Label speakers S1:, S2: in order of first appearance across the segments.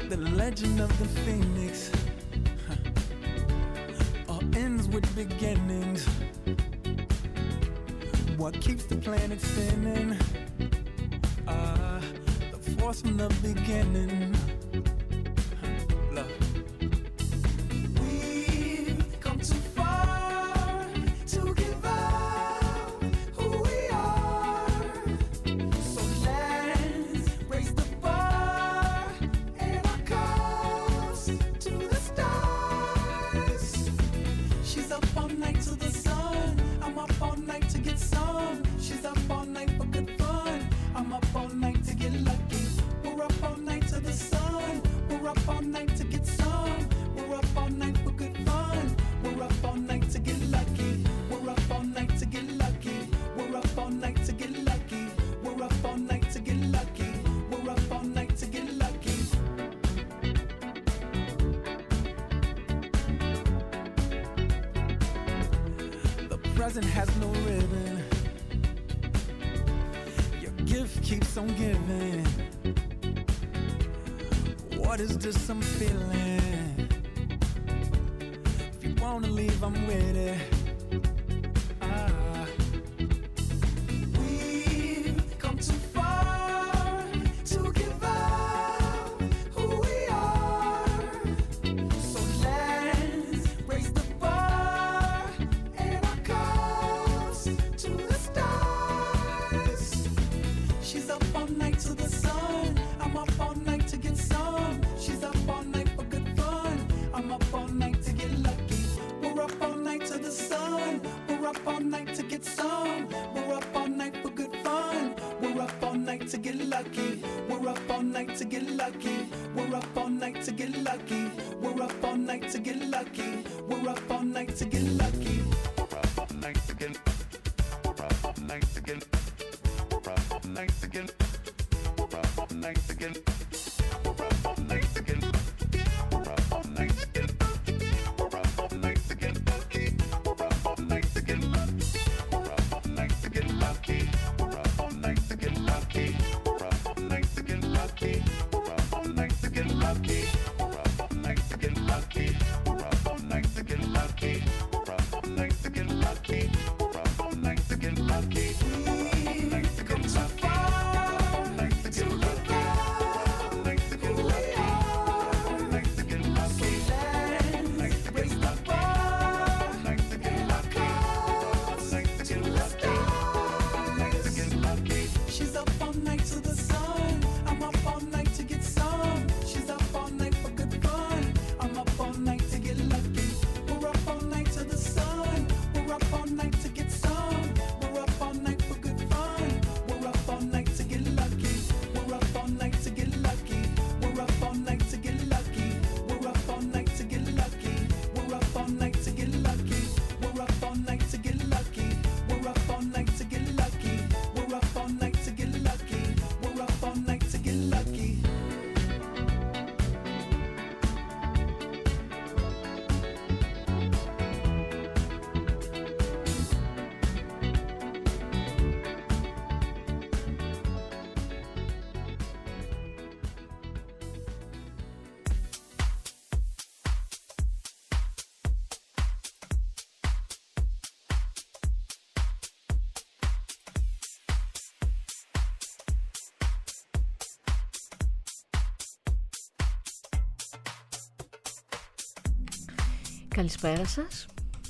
S1: The legend of the phoenix all ends with beginnings. What keeps the planet spinning? The force from the beginning. Love. We've come too far to give up who we are. So let's raise the bar and our cups to the stars. She's up all night to the sun. I'm up all night to get some. She's up all night for good fun. I'm up all night to get lucky. We're up all night to the sun. We're up all night to get some. We're up all night for good fun. We're up all night to get lucky. We're up all night to get lucky. We're up all night to get lucky. We're up all night to get lucky. We're up all night to get lucky. The present has no ribbon. Your gift keeps on giving. What is this I'm feeling? If you wanna leave, I'm with it. We've come too far to give up who we are. So let's raise the bar and our cups to the stars. She's up all night to the sun. I'm up all night to get some. She's up all night for good fun. I'm up all night to get lucky. We're up all night to the sun. We're up all night to get some. We're up all night for good fun. We're up all night to get lucky. We're up all night to get lucky. We're up all night to get lucky. We're up all night to get lucky. We're up all night to get lucky. We're up all night to get. We're up all night to get. We're up all night to get. We're up all night to get. We're up all night to get. We're up all night to get. We're up all night to get lucky. We're up all night to get lucky. We're up all night to get lucky. We're up all night to get lucky. We're up all night to get lucky. We're up all night to get lucky. We're up all night to get lucky. We're up all night to get lucky. We're up all night to get lucky. We're up all night to get lucky.
S2: Καλησπέρα σας.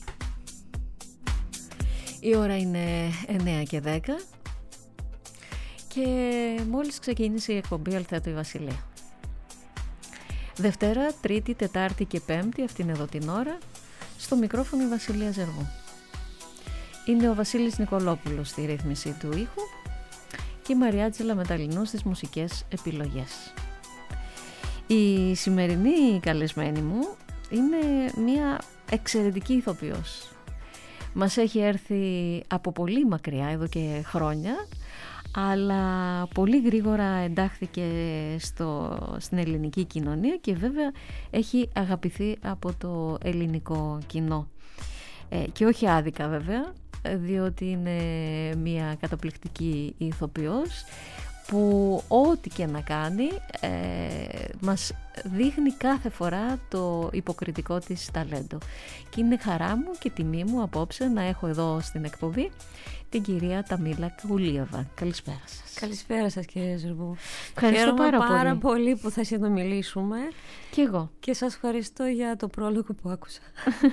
S2: Η ώρα είναι 9 και 10 και μόλις ξεκίνησε η εκπομπή Αλθέτω η Βασιλεία. Δευτέρα, Τρίτη, Τετάρτη και Πέμπτη, αυτήν εδώ την ώρα, στο μικρόφωνο η Βασιλεία Ζεργού. Είναι ο Βασίλης Νικολόπουλος στη ρύθμιση του ήχου και η Μαριάτζελα Μεταλλινού στις μουσικές επιλογές. Η σημερινή καλεσμένη μου είναι μια εξαιρετική ηθοποιός. Μας έχει έρθει από πολύ μακριά, εδώ και χρόνια, αλλά πολύ γρήγορα εντάχθηκε στην ελληνική κοινωνία και βέβαια έχει αγαπηθεί από το ελληνικό κοινό. Και όχι άδικα βέβαια, διότι είναι μια καταπληκτική ηθοποιός. που ό,τι και να κάνει μας δείχνει κάθε φορά το υποκριτικό της ταλέντο. Και είναι χαρά μου και τιμή μου απόψε να έχω εδώ στην εκπομπή την κυρία Ταμίλα Καουλίεβα. Καλησπέρα σας.
S3: Καλησπέρα σας, κύριε Ζερβού.
S2: Ευχαριστώ πάρα
S3: πολύ που θα συνομιλήσουμε.
S2: Και εγώ.
S3: Και σας ευχαριστώ για το πρόλογο που άκουσα.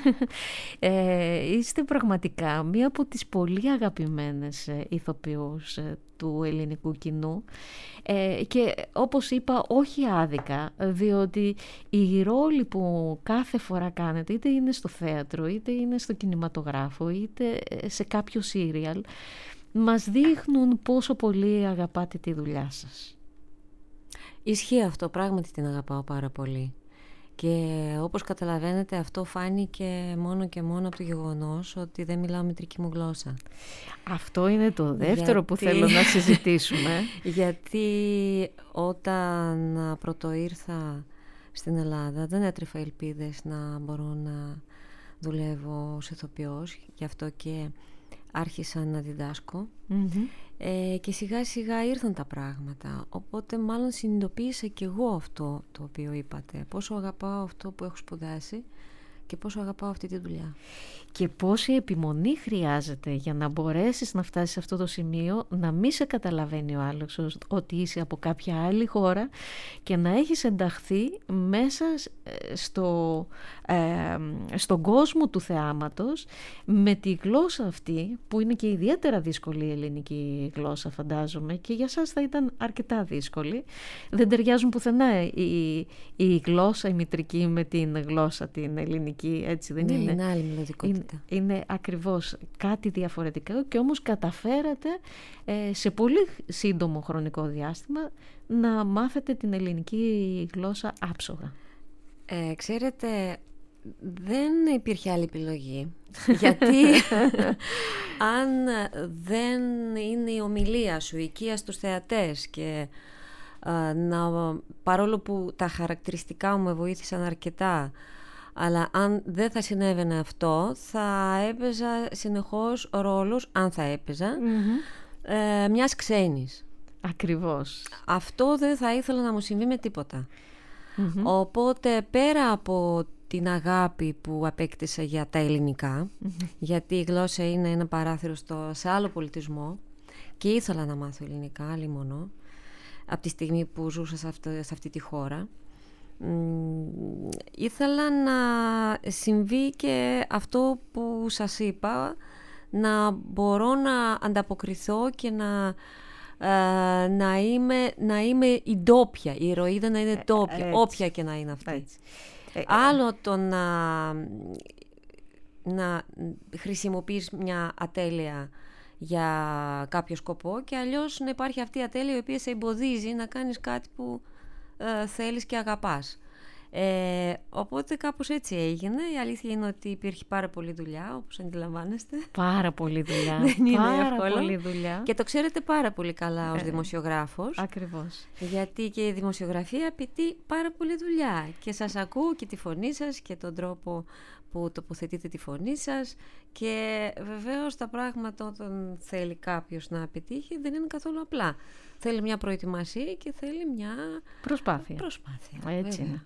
S2: Είστε πραγματικά μία από τις πολύ αγαπημένες ηθοποιούς του ελληνικού κοινού και όπως είπα όχι άδικα, διότι οι ρόλοι που κάθε φορά κάνετε, είτε είναι στο θέατρο, είτε είναι στο κινηματογράφο, είτε σε κάποιο σύριαλ, μας δείχνουν πόσο πολύ αγαπάτε τη δουλειά σας.
S3: Ισχύει αυτό, πράγματι την αγαπάω πάρα πολύ. Και όπως καταλαβαίνετε, αυτό φάνηκε μόνο και μόνο από το γεγονός ότι δεν μιλάω μητρική μου γλώσσα.
S2: Αυτό είναι το δεύτερο που θέλω να συζητήσουμε.
S3: Γιατί όταν πρώτο ήρθα στην Ελλάδα δεν έτρεφα ελπίδες να μπορώ να δουλεύω ως ηθοποιός. Γι' αυτό και άρχισα να διδάσκω. Και σιγά σιγά ήρθαν τα πράγματα. Οπότε μάλλον συνειδητοποίησα και εγώ αυτό το οποίο είπατε. Πόσο αγαπάω αυτό που έχω σπουδάσει και πόσο αγαπάω αυτή τη δουλειά.
S2: Και πόση επιμονή χρειάζεται για να μπορέσεις να φτάσεις σε αυτό το σημείο, να μην σε καταλαβαίνει ο άλλος ότι είσαι από κάποια άλλη χώρα και να έχεις ενταχθεί μέσα στον κόσμο του θεάματος με τη γλώσσα αυτή, που είναι και ιδιαίτερα δύσκολη η ελληνική γλώσσα, φαντάζομαι, και για σας θα ήταν αρκετά δύσκολη. Δεν ταιριάζουν πουθενά η γλώσσα η μητρική με την γλώσσα την ελληνική, έτσι δεν είναι?
S3: Είναι άλλη μελωδικότητα.
S2: Είναι ακριβώς κάτι διαφορετικό και όμως καταφέρατε σε πολύ σύντομο χρονικό διάστημα να μάθετε την ελληνική γλώσσα άψογα.
S3: Ξέρετε, δεν υπήρχε άλλη επιλογή. Γιατί αν δεν είναι η ομιλία σου, η οικία στους θεατές και παρόλο που τα χαρακτηριστικά μου με βοήθησαν αρκετά, αλλά αν δεν θα συνέβαινε αυτό, θα έπαιζα συνεχώς ρόλους, αν θα έπαιζα, μιας ξένης.
S2: Ακριβώς.
S3: Αυτό δεν θα ήθελα να μου συμβεί με τίποτα. Οπότε πέρα από την αγάπη που απέκτησα για τα ελληνικά, γιατί η γλώσσα είναι ένα παράθυρο σε άλλο πολιτισμό και ήθελα να μάθω ελληνικά, αλλήμονο, από τη στιγμή που ζούσα σε αυτή τη χώρα, ήθελα να συμβεί και αυτό που σας είπα, να μπορώ να ανταποκριθώ και να είμαι η ντόπια, η ηρωίδα να είναι ντόπια, όποια και να είναι αυτή. Άλλο το να χρησιμοποιείς μια ατέλεια για κάποιο σκοπό και αλλιώς να υπάρχει αυτή η ατέλεια η οποία σε εμποδίζει να κάνεις κάτι που θέλεις και αγαπάς. Οπότε κάπως έτσι έγινε. Η αλήθεια είναι ότι υπήρχε πάρα πολλή δουλειά, όπως αντιλαμβάνεστε.
S2: Πάρα πολλή δουλειά.
S3: Δεν είναι
S2: πάρα πολλή δουλειά.
S3: Και το ξέρετε πάρα πολύ καλά ως δημοσιογράφος.
S2: Ακριβώς.
S3: Γιατί και η δημοσιογραφία απαιτεί πάρα πολλή δουλειά. Και σας ακούω και τη φωνή σας και τον τρόπο που τοποθετείτε τη φωνή σας. Και βεβαίως τα πράγματα όταν θέλει κάποιος να πετύχει δεν είναι καθόλου απλά. Θέλει μια προετοιμασία και θέλει μια προσπάθεια.
S2: Έτσι είναι.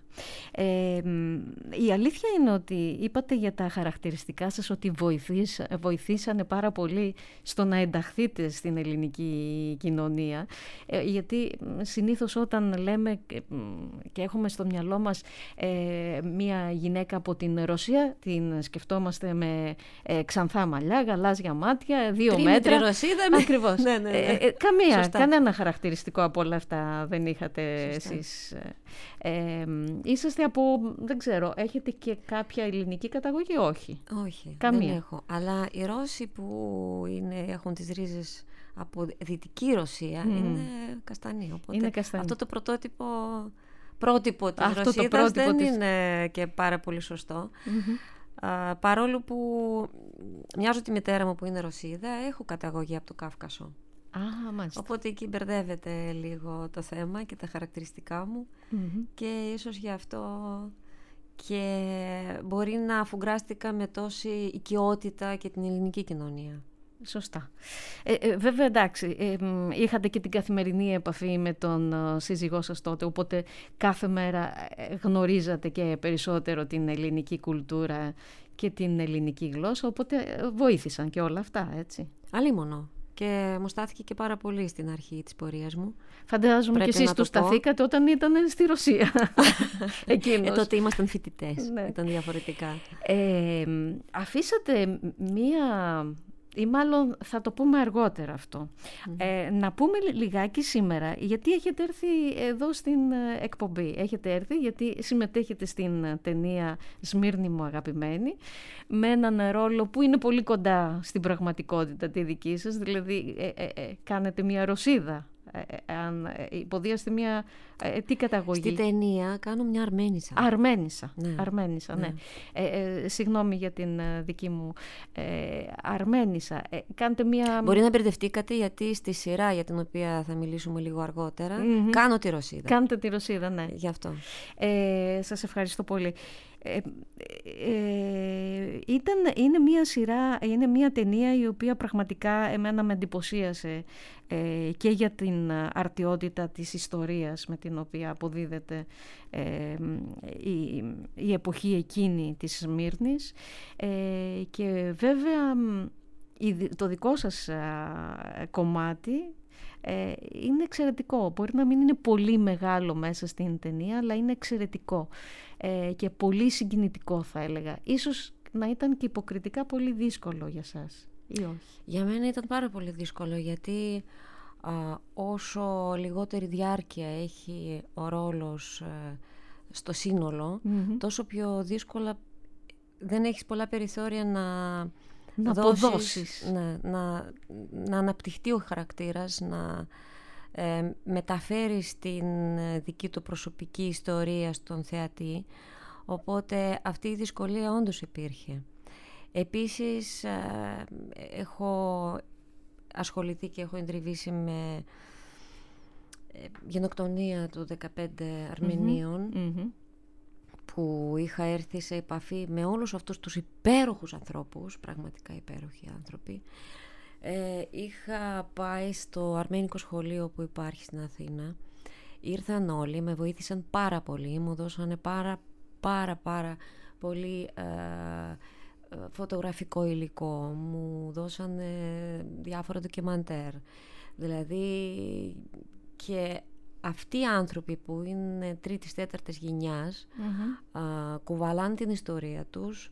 S2: Η αλήθεια είναι ότι είπατε για τα χαρακτηριστικά σας ότι βοηθήσανε πάρα πολύ στο να ενταχθείτε στην ελληνική κοινωνία, γιατί συνήθως όταν λέμε και έχουμε στο μυαλό μας μια γυναίκα από την Ρωσία, την σκεφτόμαστε με ξανθά μαλλιά, γαλάζια μάτια, 2 μέτρα.
S3: Ρωσίδα.
S2: Ακριβώς. Κανένα χαρακτηριστικό από όλα αυτά δεν είχατε.
S3: Σωστά.
S2: Εσείς. Είσαστε από, δεν ξέρω, έχετε και κάποια ελληνική καταγωγή?
S3: Όχι,
S2: καμία.
S3: Δεν έχω. Αλλά οι Ρώσοι που έχουν τις ρίζες από δυτική Ρωσία είναι καστανοί. Οπότε
S2: είναι καστανοί.
S3: Αυτό το πρότυπο της Ρωσίδας δεν είναι και πάρα πολύ σωστό. Παρόλο που μοιάζω τη μητέρα μου που είναι Ρωσίδα, έχω καταγωγή από το Κάφκασο.
S2: Μάλιστα.
S3: Οπότε εκεί μπερδεύεται λίγο το θέμα και τα χαρακτηριστικά μου και ίσως γι' αυτό και μπορεί να αφουγκράστηκα με τόση οικειότητα και την ελληνική κοινωνία.
S2: Σωστά. Βέβαια, εντάξει, είχατε και την καθημερινή επαφή με τον σύζυγό σας τότε, οπότε κάθε μέρα γνωρίζατε και περισσότερο την ελληνική κουλτούρα και την ελληνική γλώσσα, οπότε βοήθησαν και όλα αυτά, έτσι.
S3: Αλίμονο. Και μου στάθηκε και πάρα πολύ στην αρχή της πορείας μου.
S2: Φαντάζομαι και εσείς του σταθήκατε όταν ήταν στη Ρωσία. Εκείνος.
S3: Τότε ήμασταν φοιτητές.
S2: Ναι.
S3: Ήταν διαφορετικά.
S2: Αφήσατε μία... ή μάλλον θα το πούμε αργότερα αυτό. Να πούμε λιγάκι σήμερα, γιατί έχετε έρθει εδώ στην εκπομπή. Έχετε έρθει γιατί συμμετέχετε στην ταινία «Σμύρνη μου αγαπημένη», με έναν ρόλο που είναι πολύ κοντά στην πραγματικότητα τη δική σας, δηλαδή κάνετε μια Ρωσίδα. Υποδίαστε μια τι καταγωγή?
S3: Στη ταινία κάνω μια Αρμένισσα.
S2: Αρμένισσα, ναι. Συγγνώμη για την δική μου Αρμένισσα. Κάντε μια...
S3: Μπορεί να μπερδευτήκατε, γιατί στη σειρά για την οποία θα μιλήσουμε λίγο αργότερα κάνω τη Ρωσίδα.
S2: Κάνετε τη Ρωσίδα, ναι.
S3: Γι' αυτό.
S2: Σας ευχαριστώ πολύ. Είναι μια σειρά, είναι μια ταινία η οποία πραγματικά εμένα με εντυπωσίασε και για την αρτιότητα της ιστορίας με την οποία αποδίδεται η εποχή εκείνη της Σμύρνης, και βέβαια το δικό σας κομμάτι είναι εξαιρετικό. Μπορεί να μην είναι πολύ μεγάλο μέσα στην ταινία, αλλά είναι εξαιρετικό και πολύ συγκινητικό, θα έλεγα. Ίσως να ήταν και υποκριτικά πολύ δύσκολο για σας, ή όχι?
S3: Για μένα ήταν πάρα πολύ δύσκολο, γιατί όσο λιγότερη διάρκεια έχει ο ρόλος στο σύνολο, τόσο πιο δύσκολα δεν έχεις πολλά περιθώρια να
S2: αποδώσεις,
S3: να αναπτυχθεί ο χαρακτήρας, να μεταφέρεις την δική του προσωπική ιστορία στον θεατή. Οπότε αυτή η δυσκολία όντως υπήρχε. Επίσης έχω ασχοληθεί και έχω εντριβήσει με γενοκτονία του 15 Αρμενίων, που είχα έρθει σε επαφή με όλους αυτούς τους υπέροχους ανθρώπους, πραγματικά υπέροχοι άνθρωποι. Είχα πάει στο αρμένικο σχολείο που υπάρχει στην Αθήνα. Ήρθαν όλοι, με βοήθησαν πάρα πολύ, μου δώσανε πάρα πολύ φωτογραφικό υλικό, μου δώσανε διάφορα ντοκιμαντέρ. Δηλαδή, και αυτοί οι άνθρωποι που είναι τρίτης, τέταρτης γενιάς κουβαλάνε την ιστορία τους,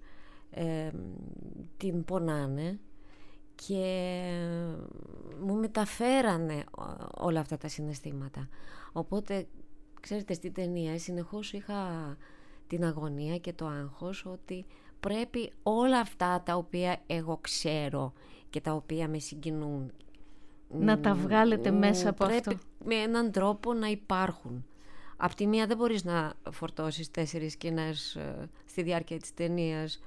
S3: την πονάνε και μου μεταφέρανε όλα αυτά τα συναισθήματα. Οπότε, ξέρετε, στη ταινία συνεχώς είχα την αγωνία και το άγχος ότι πρέπει όλα αυτά τα οποία εγώ ξέρω και τα οποία με συγκινούν
S2: να τα βγάλετε μέσα από αυτό.
S3: Με έναν τρόπο να υπάρχουν. Απ' τη μία δεν μπορείς να φορτώσεις 4 σκηνές στη διάρκεια της ταινίας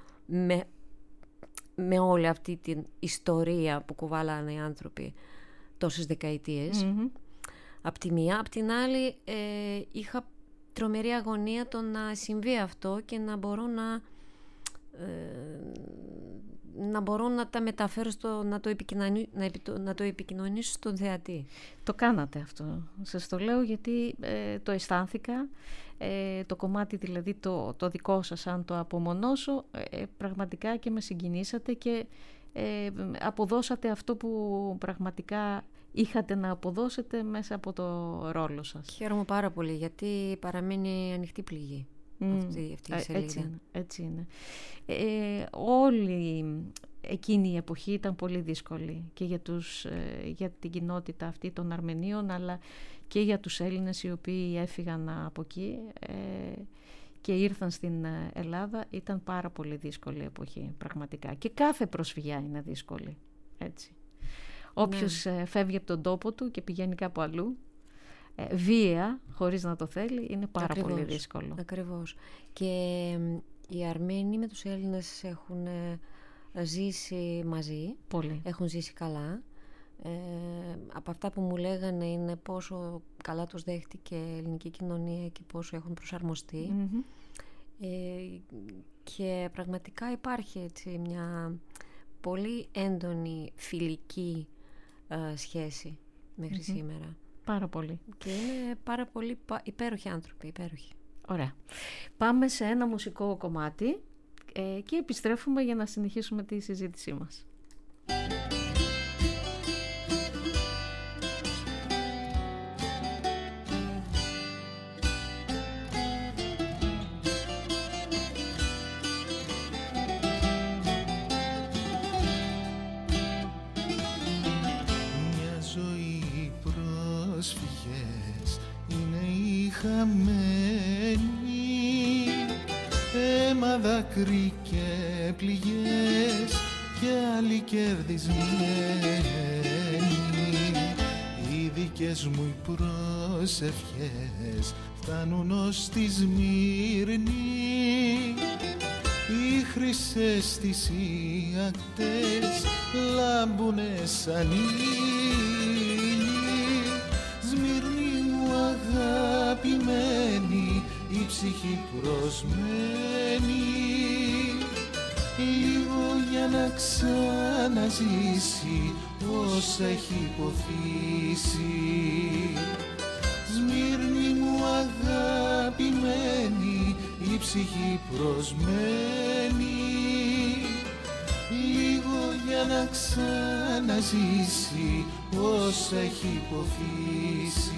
S3: με όλη αυτή την ιστορία που κουβάλανε οι άνθρωποι τόσες δεκαετίες. Απ' τη μία. Απ' την άλλη είχα τρομερή αγωνία το να συμβεί αυτό και να μπορώ να τα μεταφέρω να το επικοινωνήσω στον θεατή.
S2: Το κάνατε αυτό. Σας το λέω γιατί το αισθάνθηκα. Το κομμάτι δηλαδή το δικό σας, αν το απομονώσω, πραγματικά και με συγκινήσατε και αποδώσατε αυτό που πραγματικά είχατε να αποδώσετε μέσα από το ρόλο σας.
S3: Χαίρομαι πάρα πολύ, γιατί παραμένει ανοιχτή πληγή αυτή η σελίδα.
S2: Έτσι είναι. Όλη εκείνη η εποχή ήταν πολύ δύσκολη και για την κοινότητα αυτή των Αρμενίων, αλλά και για τους Έλληνες οι οποίοι έφυγαν από εκεί και ήρθαν στην Ελλάδα. Ήταν πάρα πολύ δύσκολη εποχή πραγματικά, και κάθε προσφυγιά είναι δύσκολη, έτσι. Όποιος φεύγει από τον τόπο του και πηγαίνει κάπου αλλού βία, χωρίς να το θέλει, είναι πάρα πολύ δύσκολο.
S3: Ακριβώς. Και οι Αρμένοι με τους Έλληνες έχουν ζήσει μαζί.
S2: Πολύ.
S3: Έχουν ζήσει καλά. Από αυτά που μου λέγανε είναι πόσο καλά τους δέχτηκε η ελληνική κοινωνία και πόσο έχουν προσαρμοστεί. Και πραγματικά υπάρχει έτσι μια πολύ έντονη φιλική σχέση μέχρι σήμερα.
S2: Πάρα πολύ.
S3: Και είναι πάρα πολύ υπέροχοι άνθρωποι, υπέροχοι.
S2: Ωραία. Πάμε σε ένα μουσικό κομμάτι και επιστρέφουμε για να συνεχίσουμε τη συζήτησή μας.
S4: Μια ζωή πρόσφυγες είναι οι χαμένοι, αίμα, δάκρυ και πληγές και άλλοι κερδισμένοι. Οι δικές μου οι προσευχές φτάνουν ως τη Σμύρνη, οι χρυσές τις οι ακτές λάμπουνε σαν ήλιοι. Σμύρνη μου αγαπημένη, η ψυχή προσμένη, λίγο για να ξαναζήσει όσα έχει υποθήσει. Σμύρνη μου αγαπημένη, η ψυχή προσμένη, λίγο για να ξαναζήσει όσα έχει υποθήσει.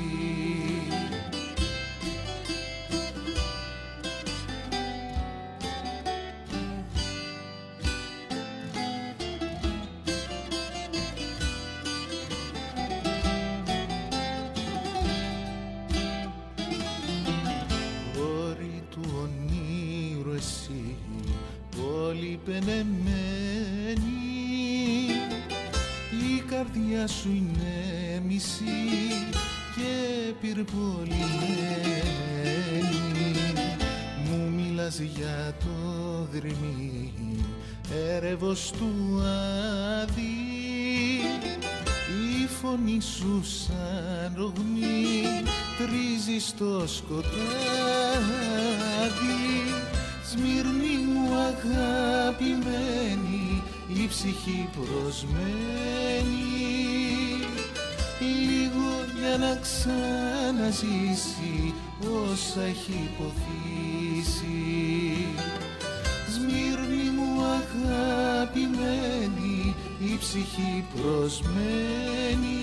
S4: Όρη του ονείρου εσύ, πόλη πενεμένη, η καρδιά σου είναι μισή και πυρπολημένη. Μου μιλάς για το δρυμί έρευος του Άδη, η φωνή σου σαν ρογμή τρίζει στο σκοτάδι. Σμύρνη μου αγαπημένη, η ψυχή προσμένη, λίγο για να ξαναζήσει όσα έχει υποθήσει. Σμύρνη μου αγαπημένη, η ψυχή προσμένη,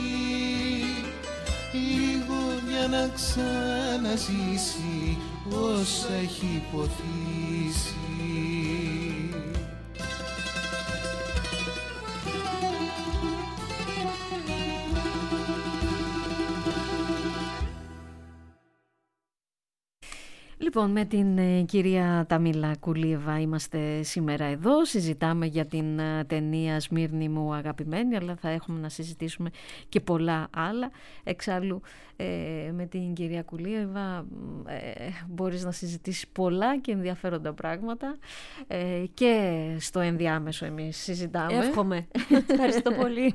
S4: λίγο για να ξαναζήσει όσα έχει υποθήσει.
S2: Λοιπόν, με την κυρία Ταμίλα Κουλίεβα είμαστε σήμερα εδώ. Συζητάμε για την ταινία «Σμύρνη μου αγαπημένη», αλλά θα έχουμε να συζητήσουμε και πολλά άλλα. Εξάλλου, με την κυρία Κουλίεβα μπορείς να συζητήσεις πολλά και ενδιαφέροντα πράγματα και στο ενδιάμεσο εμείς συζητάμε.
S3: Εύχομαι. Ευχαριστώ πολύ.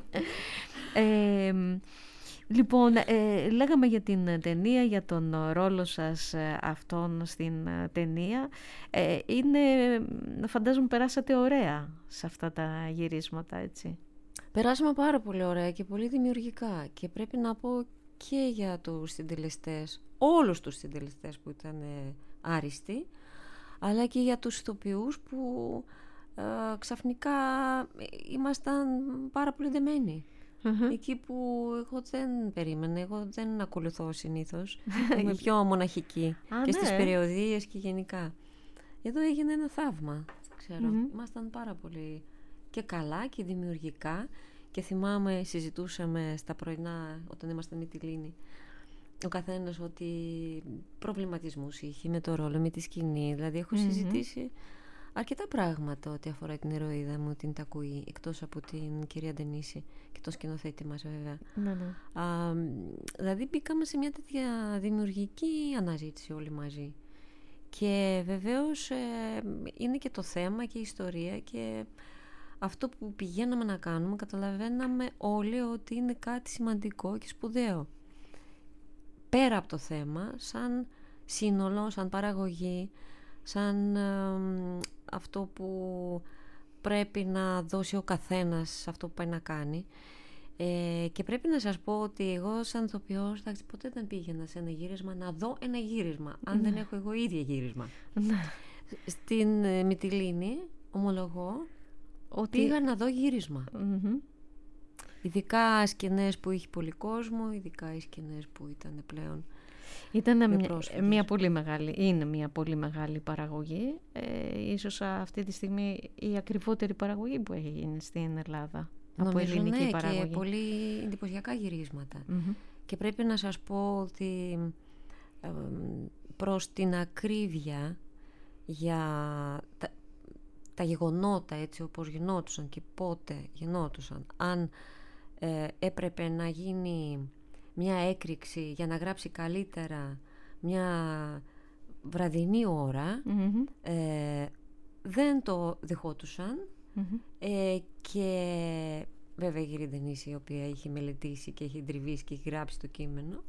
S2: Λοιπόν, λέγαμε για την ταινία, για τον ρόλο σας αυτόν στην ταινία. Φαντάζομαι περάσατε ωραία σε αυτά τα γυρίσματα, έτσι.
S3: Περάσαμε πάρα πολύ ωραία και πολύ δημιουργικά, και πρέπει να πω και για τους συντελεστές, όλους τους συντελεστές που ήταν άριστοι, αλλά και για τους ηθοποιούς που ξαφνικά ήμασταν πάρα πολύ δεμένοι. Εκεί που εγώ δεν περίμενα, εγώ δεν ακολουθώ συνήθως. Είμαι πιο μοναχική και στις περιοδίες και γενικά. Εδώ έγινε ένα θαύμα, ξέρω. Ήμασταν πάρα πολύ και καλά και δημιουργικά, και θυμάμαι συζητούσαμε στα πρωινά όταν ήμασταν Μυτιλήνη ο καθένας ότι προβληματισμούς είχε με το ρόλο, με τη σκηνή. Δηλαδή έχω συζητήσει αρκετά πράγματα ό,τι αφορά την ηρωίδα μου, την Τακουή, εκτός από την κυρία Ντενίση και τον σκηνοθέτη μας, βέβαια. Δηλαδή μπήκαμε σε μια τέτοια δημιουργική αναζήτηση όλοι μαζί. Και βεβαίως είναι και το θέμα και η ιστορία, και αυτό που πηγαίναμε να κάνουμε καταλαβαίναμε όλοι ότι είναι κάτι σημαντικό και σπουδαίο. Πέρα από το θέμα, σαν σύνολο, σαν παραγωγή, σαν αυτό που πρέπει να δώσει ο καθένας σε αυτό που πάει να κάνει. Και πρέπει να σας πω ότι εγώ σαν ηθοποιός ποτέ δεν πήγαινα σε ένα γύρισμα να δω ένα γύρισμα, αν δεν έχω εγώ ίδια γύρισμα. Στην Μυτιλήνη ομολογώ ότι πήγα να δω γύρισμα. Ειδικά σκηνές που είχε πολύ κόσμο, ειδικά οι σκηνές που ήταν πλέον.
S2: Ήταν είναι μια πολύ μεγάλη παραγωγή. Ίσως αυτή τη στιγμή η ακριβότερη παραγωγή που έχει γίνει στην Ελλάδα.
S3: Νομίζω,
S2: από ελληνική παραγωγή.
S3: Και πολύ εντυπωσιακά γυρίσματα. Και πρέπει να σας πω ότι προς την ακρίβεια για τα γεγονότα, έτσι όπως γινόντουσαν και πότε γινόντουσαν, αν έπρεπε να γίνει μια έκρηξη για να γράψει καλύτερα μια βραδινή ώρα, δεν το δεχότουσαν. Και βέβαια η Γυρή Ντενίση, η οποία είχε μελετήσει και έχει τριβήσει και έχει γράψει το κείμενο,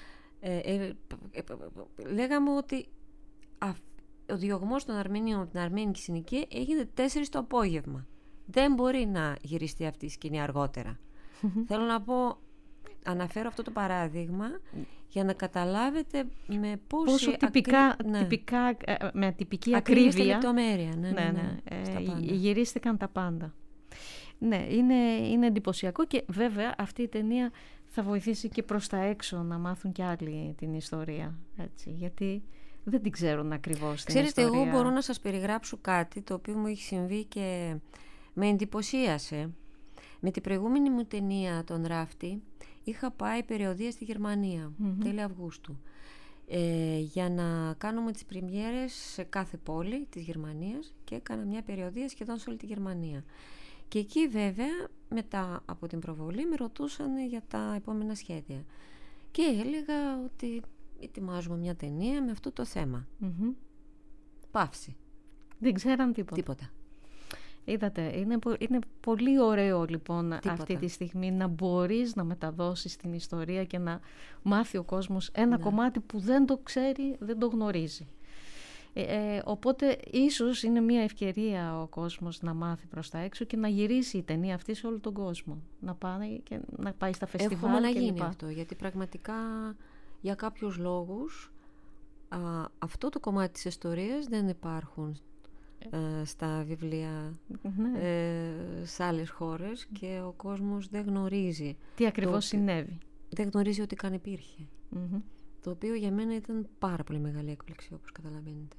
S3: λέγαμε ότι ο διωγμός των Αρμενίων από την αρμένικη συνοικία έγινε 4 το απόγευμα. Δεν μπορεί να γυριστεί αυτή η σκηνή αργότερα. Θέλω να πω, αναφέρω αυτό το παράδειγμα για να καταλάβετε με πόσο τυπικά,
S2: με ατυπική ακρίβεια
S3: λεπτομέρεια.
S2: Γυρίστηκαν τα πάντα. Ναι, είναι εντυπωσιακό και βέβαια αυτή η ταινία θα βοηθήσει και προς τα έξω να μάθουν κι άλλοι την ιστορία, έτσι, γιατί δεν την ξέρουν ακριβώς την ιστορία.
S3: Ξέρετε, εγώ μπορώ να σας περιγράψω κάτι το οποίο μου έχει συμβεί και με εντυπωσίασε. Με την προηγούμενη μου ταινία, τον Ράφτη, είχα πάει περιοδεία στη Γερμανία, τέλη Αυγούστου, για να κάνουμε τις πρεμιέρες σε κάθε πόλη της Γερμανίας και έκανα μια περιοδεία σχεδόν σε όλη τη Γερμανία. Και εκεί βέβαια μετά από την προβολή με ρωτούσαν για τα επόμενα σχέδια και έλεγα ότι ετοιμάζουμε μια ταινία με αυτό το θέμα. Παύση.
S2: Δεν ξέραν τίποτα. Είδατε, είναι πολύ ωραίο λοιπόν αυτή τη στιγμή να μπορείς να μεταδώσεις την ιστορία και να μάθει ο κόσμος ένα κομμάτι που δεν το ξέρει, δεν το γνωρίζει. Οπότε ίσως είναι μια ευκαιρία ο κόσμος να μάθει προς τα έξω και να γυρίσει η ταινία αυτή σε όλο τον κόσμο. Να πάει στα φεστιβάλ.
S3: Έχουμε να γίνει αυτό, γιατί πραγματικά για κάποιους λόγους αυτό το κομμάτι της ιστορίας δεν υπάρχουν στα βιβλία σε άλλες χώρες και ο κόσμος δεν γνωρίζει
S2: τι ακριβώς συνέβη.
S3: Δεν γνωρίζει ότι καν υπήρχε. Το οποίο για μένα ήταν πάρα πολύ μεγάλη έκπληξη, όπως καταλαβαίνετε.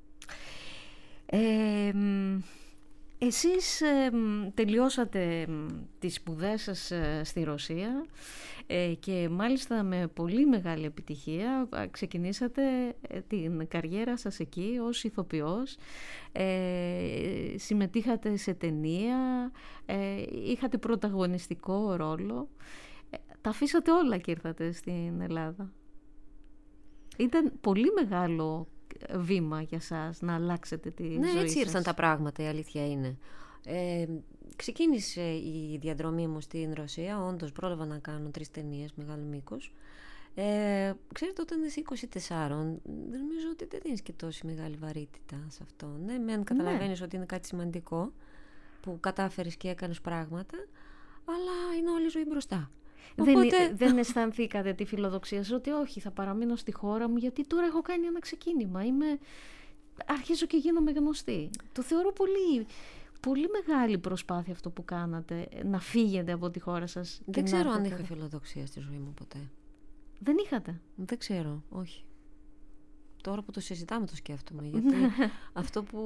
S2: Εσείς τελειώσατε τις σπουδές σας στη Ρωσία και μάλιστα με πολύ μεγάλη επιτυχία ξεκινήσατε την καριέρα σας εκεί ως ηθοποιός, συμμετείχατε σε ταινία, είχατε πρωταγωνιστικό ρόλο, τα αφήσατε όλα και ήρθατε στην Ελλάδα. Ήταν πολύ μεγάλο βήμα για σας να αλλάξετε τη ζωή σας.
S3: Ναι, έτσι ήρθαν τα πράγματα, η αλήθεια είναι. Ξεκίνησε η διαδρομή μου στην Ρωσία, όντως πρόλαβα να κάνω 3 ταινίες μεγάλο μήκος. Ξέρετε, όταν είσαι 24, νομίζω ότι δεν δίνεις και τόση μεγάλη βαρύτητα σε αυτό. Ναι, μεν καταλαβαίνεις ότι είναι κάτι σημαντικό που κατάφερες και έκανες πράγματα, αλλά είναι όλη η ζωή μπροστά.
S2: Οπότε... Δεν αισθανθήκατε τη φιλοδοξία σας ότι όχι, θα παραμείνω στη χώρα μου γιατί τώρα έχω κάνει ένα ξεκίνημα, αρχίζω και γίνομαι γνωστή. Το θεωρώ πολύ, πολύ μεγάλη προσπάθεια αυτό που κάνατε, να φύγετε από τη χώρα σας.
S3: Δεν ξέρω αν είχα φιλοδοξία στη ζωή μου ποτέ.
S2: Δεν είχατε?
S3: Δεν ξέρω, όχι. Τώρα που το συζητάμε το σκέφτομαι, γιατί αυτό που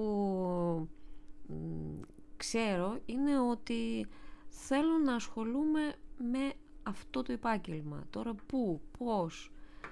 S3: ξέρω είναι ότι θέλω να ασχολούμαι με αυτό το επάγγελμα. Τώρα πού, πώς,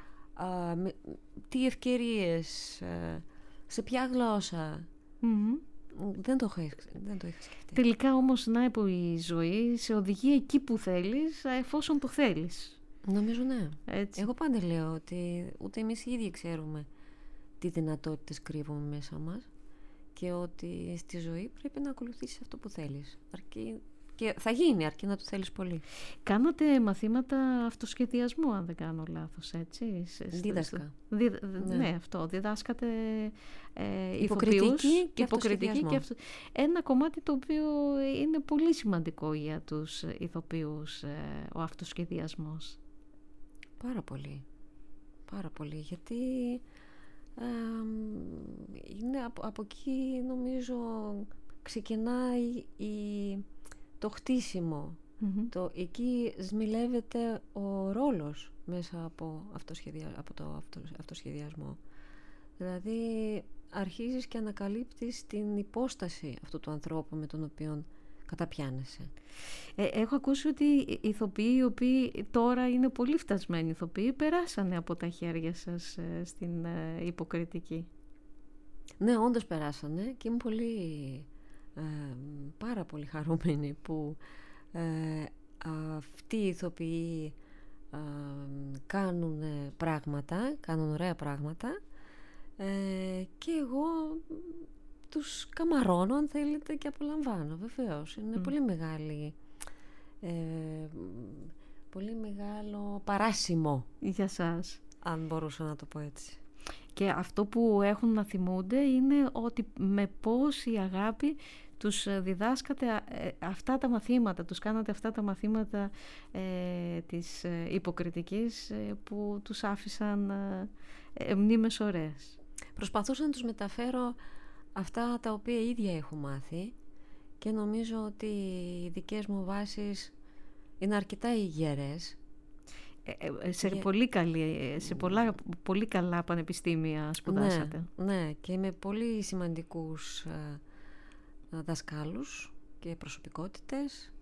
S3: τι ευκαιρίες, σε ποια γλώσσα. Δεν το είχα σκεφτεί.
S2: Τελικά όμως η ζωή σε οδηγεί εκεί που θέλεις, εφόσον το θέλεις.
S3: Νομίζω ναι. Έτσι. Εγώ πάντα λέω ότι ούτε εμείς οι ίδιοι ξέρουμε τι δυνατότητες κρύβουμε μέσα μας και ότι στη ζωή πρέπει να ακολουθήσεις αυτό που θέλεις. Και θα γίνει, αρκεί να το θέλεις πολύ.
S2: Κάνατε μαθήματα αυτοσχεδιασμού, αν δεν κάνω λάθος, έτσι?
S3: Δίδασκα.
S2: Ναι, αυτό. Διδάσκατε
S3: υποκριτική και
S2: αυτοσχεδιασμό. Ένα κομμάτι το οποίο είναι πολύ σημαντικό για τους ηθοποιούς, ο αυτοσχεδιασμός.
S3: Πάρα πολύ. Πάρα πολύ, γιατί είναι από εκεί νομίζω ξεκινάει το χτίσιμο. Εκεί σμιλεύεται ο ρόλος μέσα από το αυτοσχεδιασμό. Δηλαδή αρχίζεις και ανακαλύπτεις την υπόσταση αυτού του ανθρώπου με τον οποίο καταπιάνεσαι.
S2: Έχω ακούσει ότι οι ηθοποιοί, οι οποίοι τώρα είναι πολύ φτασμένοι ηθοποιοί, περάσανε από τα χέρια σας στην υποκριτική.
S3: Ναι, όντως περάσανε και είμαι πάρα πολύ χαρούμενη που αυτοί οι ηθοποιοί κάνουν ωραία πράγματα, και εγώ τους καμαρώνω, αν θέλετε, και απολαμβάνω, βεβαίως. Είναι πολύ μεγάλο παράσημο
S2: για σας,
S3: αν μπορούσα να το πω έτσι.
S2: Και αυτό που έχουν να θυμούνται είναι ότι με πόση αγάπη τους διδάσκατε αυτά τα μαθήματα, τους κάνατε αυτά τα μαθήματα της υποκριτικής που τους άφησαν μνήμες ωραίες.
S3: Προσπαθούσα να τους μεταφέρω αυτά τα οποία ίδια έχω μάθει, και νομίζω ότι οι δικές μου βάσεις είναι αρκετά υγιερές.
S2: Σε πολλά πολύ καλά πανεπιστήμια σπουδάσατε.
S3: Ναι, και με πολύ σημαντικούς δασκάλους και προσωπικότητες,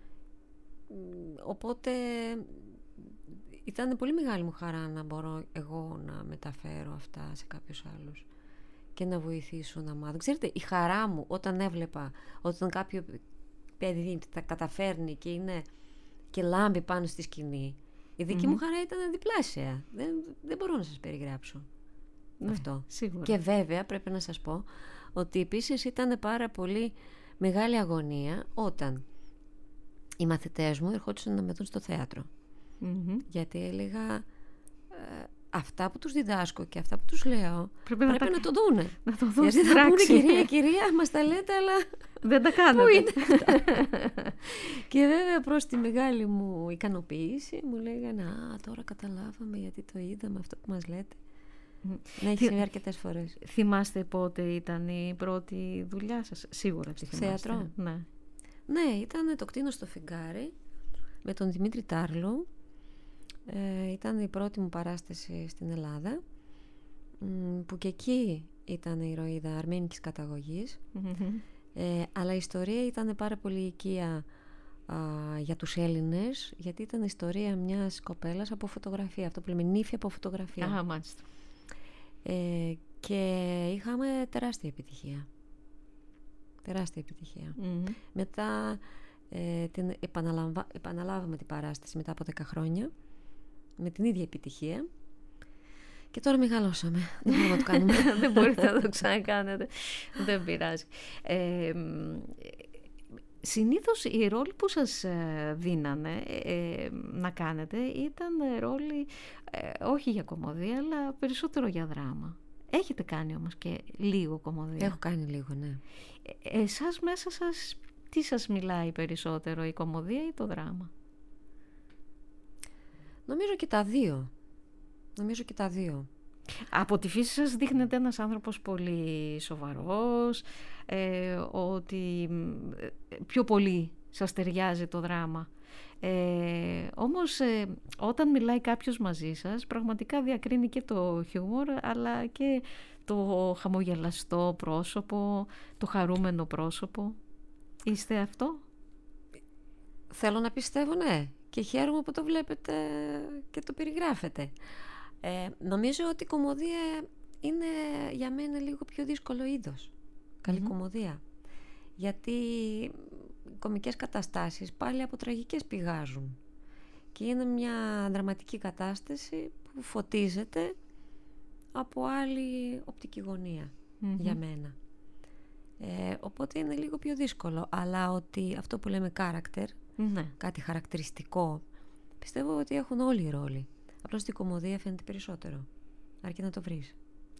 S3: οπότε ήταν πολύ μεγάλη μου χαρά να μπορώ εγώ να μεταφέρω αυτά σε κάποιους άλλους και να βοηθήσω να μάθω. Ξέρετε, η χαρά μου όταν έβλεπα όταν κάποιο παιδί τα καταφέρνει και λάμπει πάνω στη σκηνή, η δική μου χαρά ήταν διπλάσια. Δεν μπορώ να σας περιγράψω αυτό.
S2: Σίγουρα.
S3: Και βέβαια πρέπει να σας πω ότι επίσης ήταν πάρα πολύ μεγάλη αγωνία όταν οι μαθητές μου ερχόντουσαν να με δουν στο θέατρο. Γιατί έλεγα αυτά που τους διδάσκω και αυτά που τους λέω πρέπει να το δούνε.
S2: Να το δουν.
S3: Γιατί θα πούνε κυρία μας τα λέτε, αλλά
S2: δεν τα κάνετε.
S3: Πού είναι αυτά? Και βέβαια προς τη μεγάλη μου ικανοποίηση μου λέγανε τώρα καταλάβαμε γιατί το είδαμε αυτό που μας λέτε. Να έχει συμβεί αρκετές φορές.
S2: Θυμάστε πότε ήταν η πρώτη δουλειά σας? Σίγουρα τη θυμάστε.
S3: Θέατρο. Ναι, ήταν το Κτήνο στο Φεγγάρι με τον Δημήτρη Τάρλο. Ήταν η πρώτη μου παράσταση στην Ελλάδα, που και εκεί ήταν η ηρωίδα αρμένικης καταγωγής, αλλά η ιστορία ήταν πάρα πολύ οικία για τους Έλληνες, γιατί ήταν η ιστορία μιας κοπέλας από φωτογραφία, αυτό που λέμε νύφη από φωτογραφία.
S2: Μάλιστα.
S3: Και είχαμε τεράστια επιτυχία. Μετά επαναλάβαμε την παράσταση μετά από 10 χρόνια με την ίδια επιτυχία, και τώρα μεγαλώσαμε. Δεν μπορούμε να το κάνουμε.
S2: Δεν μπορείτε να το ξανακάνετε. Δεν πειράζει. Συνήθως οι ρόλοι που σας δίνανε να κάνετε ήταν ρόλοι όχι για κομμωδία, αλλά περισσότερο για δράμα. Έχετε κάνει όμως και λίγο κομμωδία.
S3: Έχω κάνει λίγο, ναι.
S2: Εσάς μέσα σας τι σας μιλάει περισσότερο, η κομμωδία ή το δράμα?
S3: Νομίζω και τα δύο.
S2: Από τη φύση σας δείχνετε ένας άνθρωπος πολύ σοβαρός, ότι πιο πολύ σας ταιριάζει το δράμα. Όμως όταν μιλάει κάποιος μαζί σας, πραγματικά διακρίνει και το χιούμορ, αλλά και το χαμογελαστό πρόσωπο, το χαρούμενο πρόσωπο. Είστε αυτό?
S3: Θέλω να πιστεύω, ναι. Και χαίρομαι που το βλέπετε και το περιγράφετε. Νομίζω ότι η κομμωδία είναι για μένα λίγο πιο δύσκολο είδος. Καλή κομμωδία. Γιατί οι κωμικές καταστάσεις πάλι από τραγικές πηγάζουν. Και είναι μια δραματική κατάσταση που φωτίζεται από άλλη οπτική γωνία για μένα. Οπότε είναι λίγο πιο δύσκολο. Αλλά ότι αυτό που λέμε character, κάτι χαρακτηριστικό, πιστεύω ότι έχουν όλοι οι ρόλοι. Απλώς στην κομμωδία φαίνεται περισσότερο. Αρκεί να το βρεις.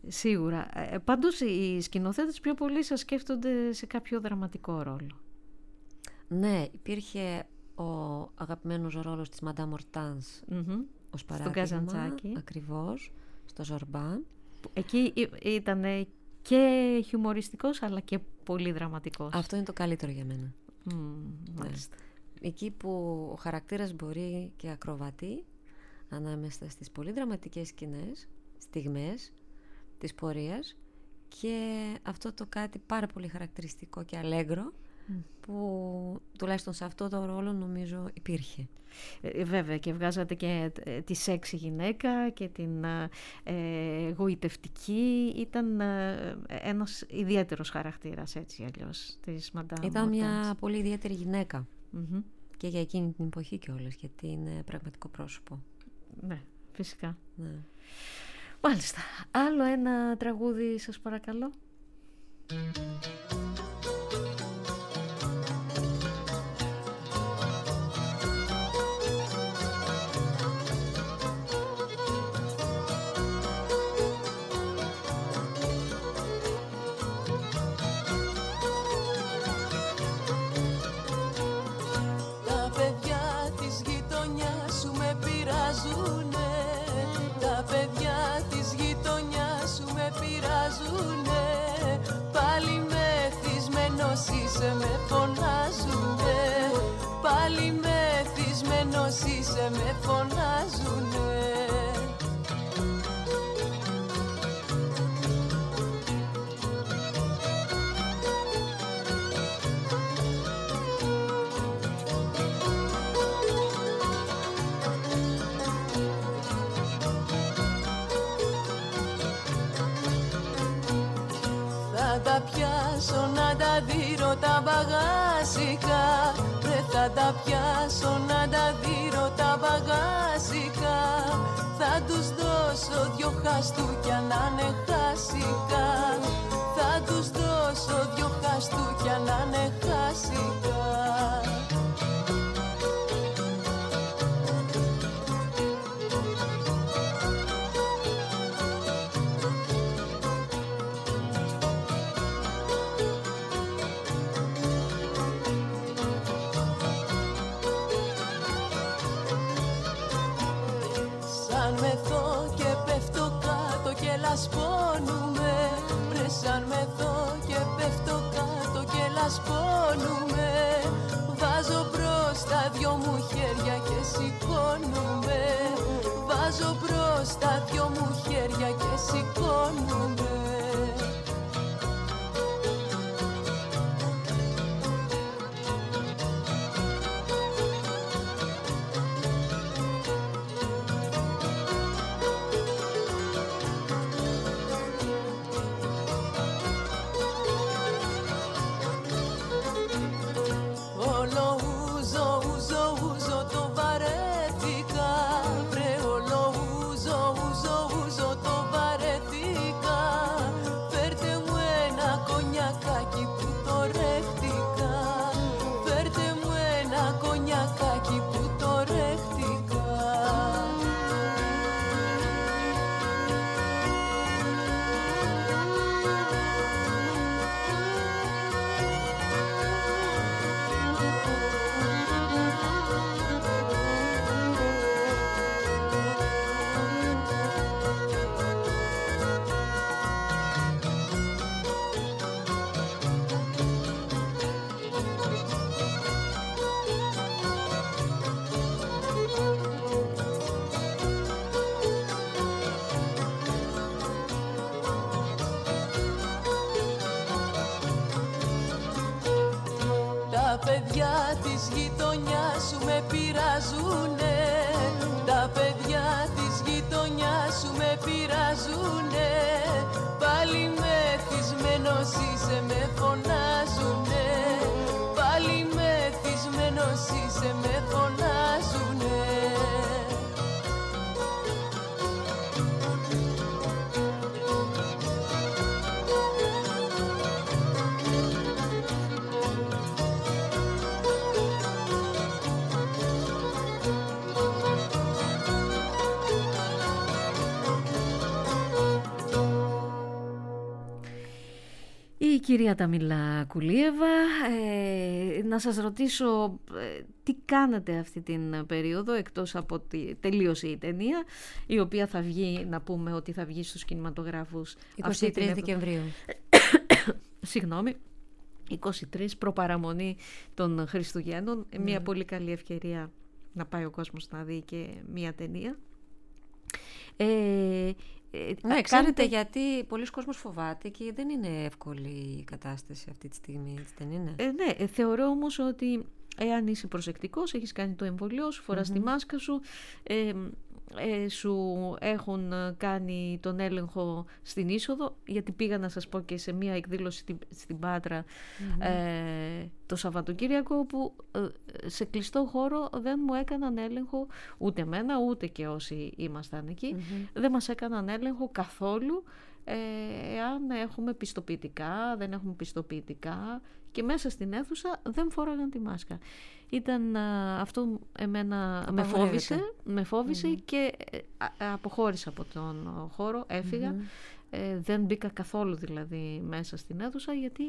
S2: Σίγουρα. Πάντως οι σκηνοθέτες πιο πολύ σας σκέφτονται σε κάποιο δραματικό ρόλο.
S3: Ναι, υπήρχε ο αγαπημένος ρόλος της Μαντάμ Ορτάνς ως παράδειγμα.
S2: Στον Καζαντζάκη.
S3: Ακριβώς, στο Ζορμπάν.
S2: Εκεί ήταν και χιουμοριστικός αλλά και πολύ δραματικός.
S3: Αυτό είναι το καλύτερο για μένα.
S2: Μάλιστα.
S3: Ναι. Εκεί που ο χαρακτήρας μπορεί και ακροβατεί ανάμεσα στις πολύ δραματικές στιγμές της πορείας και αυτό το κάτι πάρα πολύ χαρακτηριστικό και αλέγκρο που τουλάχιστον σε αυτό το ρόλο νομίζω υπήρχε.
S2: Βέβαια, και βγάζατε και τη σεξι γυναίκα και την γοητευτική. Ήταν ένας ιδιαίτερος χαρακτήρας, έτσι αλλιώς, της Μαντάμ.
S3: Ήταν μια πολύ ιδιαίτερη γυναίκα και για εκείνη την εποχή κιόλας, γιατί είναι πραγματικό πρόσωπο.
S2: Ναι, φυσικά.
S3: Ναι.
S2: Μάλιστα. Άλλο ένα τραγούδι σας παρακαλώ.
S1: Τα παιδιά της γειτονιάς σου με πειράζουνε. Τα παιδιά της γειτονιάς σου με πειράζουνε. Πάλι μεθυσμένος είσαι με φωνάζουνε. Πάλι μεθυσμένος είσαι με φωνάζουνε. Θα τα πιάσω να τα δείρω τα μπαγάσικα. Ρε θα τα πιάσω να τα δείρω τα μπαγάσικα. Θα τους δώσω δυο χαστούκια να είναι χάσικα. Θα τους δώσω δυο χαστούκια να είναι χάσικα. Σαν μεθώ και πέφτω κάτω και λασπώνουμε. Ρε σαν μεθώ και πέφτω κάτω και λασπώνουμε. Βάζω μπροστά δυο μου χέρια και σηκώνουμε. Βάζω μπροστά δυο μου χέρια και σηκώνουμε. Όλο ούζο, ούζο, ούζο το βαρέθηκα. Βρε όλο ούζο, ούζο, ούζο το βαρέθηκα. Φέρτε μου ένα κονιακάκι που το ρέχτηκα. Φέρτε μου ένα κονιακάκι που το ρέχτηκα. Τα παιδιά της γειτονιάς σου με πειράζουνε. Τα παιδιά της γειτονιάς σου με πειράζουνε. Πάλι μεθυσμένος είσαι με φωνάζουνε. Πάλι μεθυσμένος είσαι με φωνάζουνε.
S2: Η κυρία Ταμίλα Κουλίεβα. Να σας ρωτήσω τι κάνετε αυτή την περίοδο, εκτός από ότι τελείωσε η ταινία, η οποία θα βγει, να πούμε ότι θα βγει στους κινηματογράφους
S3: 23 Δεκεμβρίου.
S2: Συγγνώμη, 23 προπαραμονή των Χριστουγέννων. Μια πολύ καλή ευκαιρία να πάει ο κόσμος να δει και μια ταινία.
S3: Ναι, ξέρετε γιατί πολλοί κόσμος φοβάται και δεν είναι εύκολη η κατάσταση αυτή τη στιγμή, δεν είναι.
S2: Ναι, θεωρώ όμως ότι εάν είσαι προσεκτικός, έχεις κάνει το εμβολιό σου, φοράς τη μάσκα σου, σου έχουν κάνει τον έλεγχο στην είσοδο, γιατί πήγα να σας πω και σε μία εκδήλωση στην Πάτρα το Σαββατοκύριακο, που σε κλειστό χώρο δεν μου έκαναν έλεγχο ούτε εμένα ούτε και όσοι ήμασταν εκεί, δεν μας έκαναν έλεγχο καθόλου εάν έχουμε πιστοποιητικά, δεν έχουμε πιστοποιητικά, και μέσα στην αίθουσα δεν φόραγαν τη μάσκα. Ήταν αυτό, εμένα με φόβησε και αποχώρησα από τον χώρο, έφυγα. Δεν μπήκα καθόλου δηλαδή μέσα στην αίθουσα, γιατί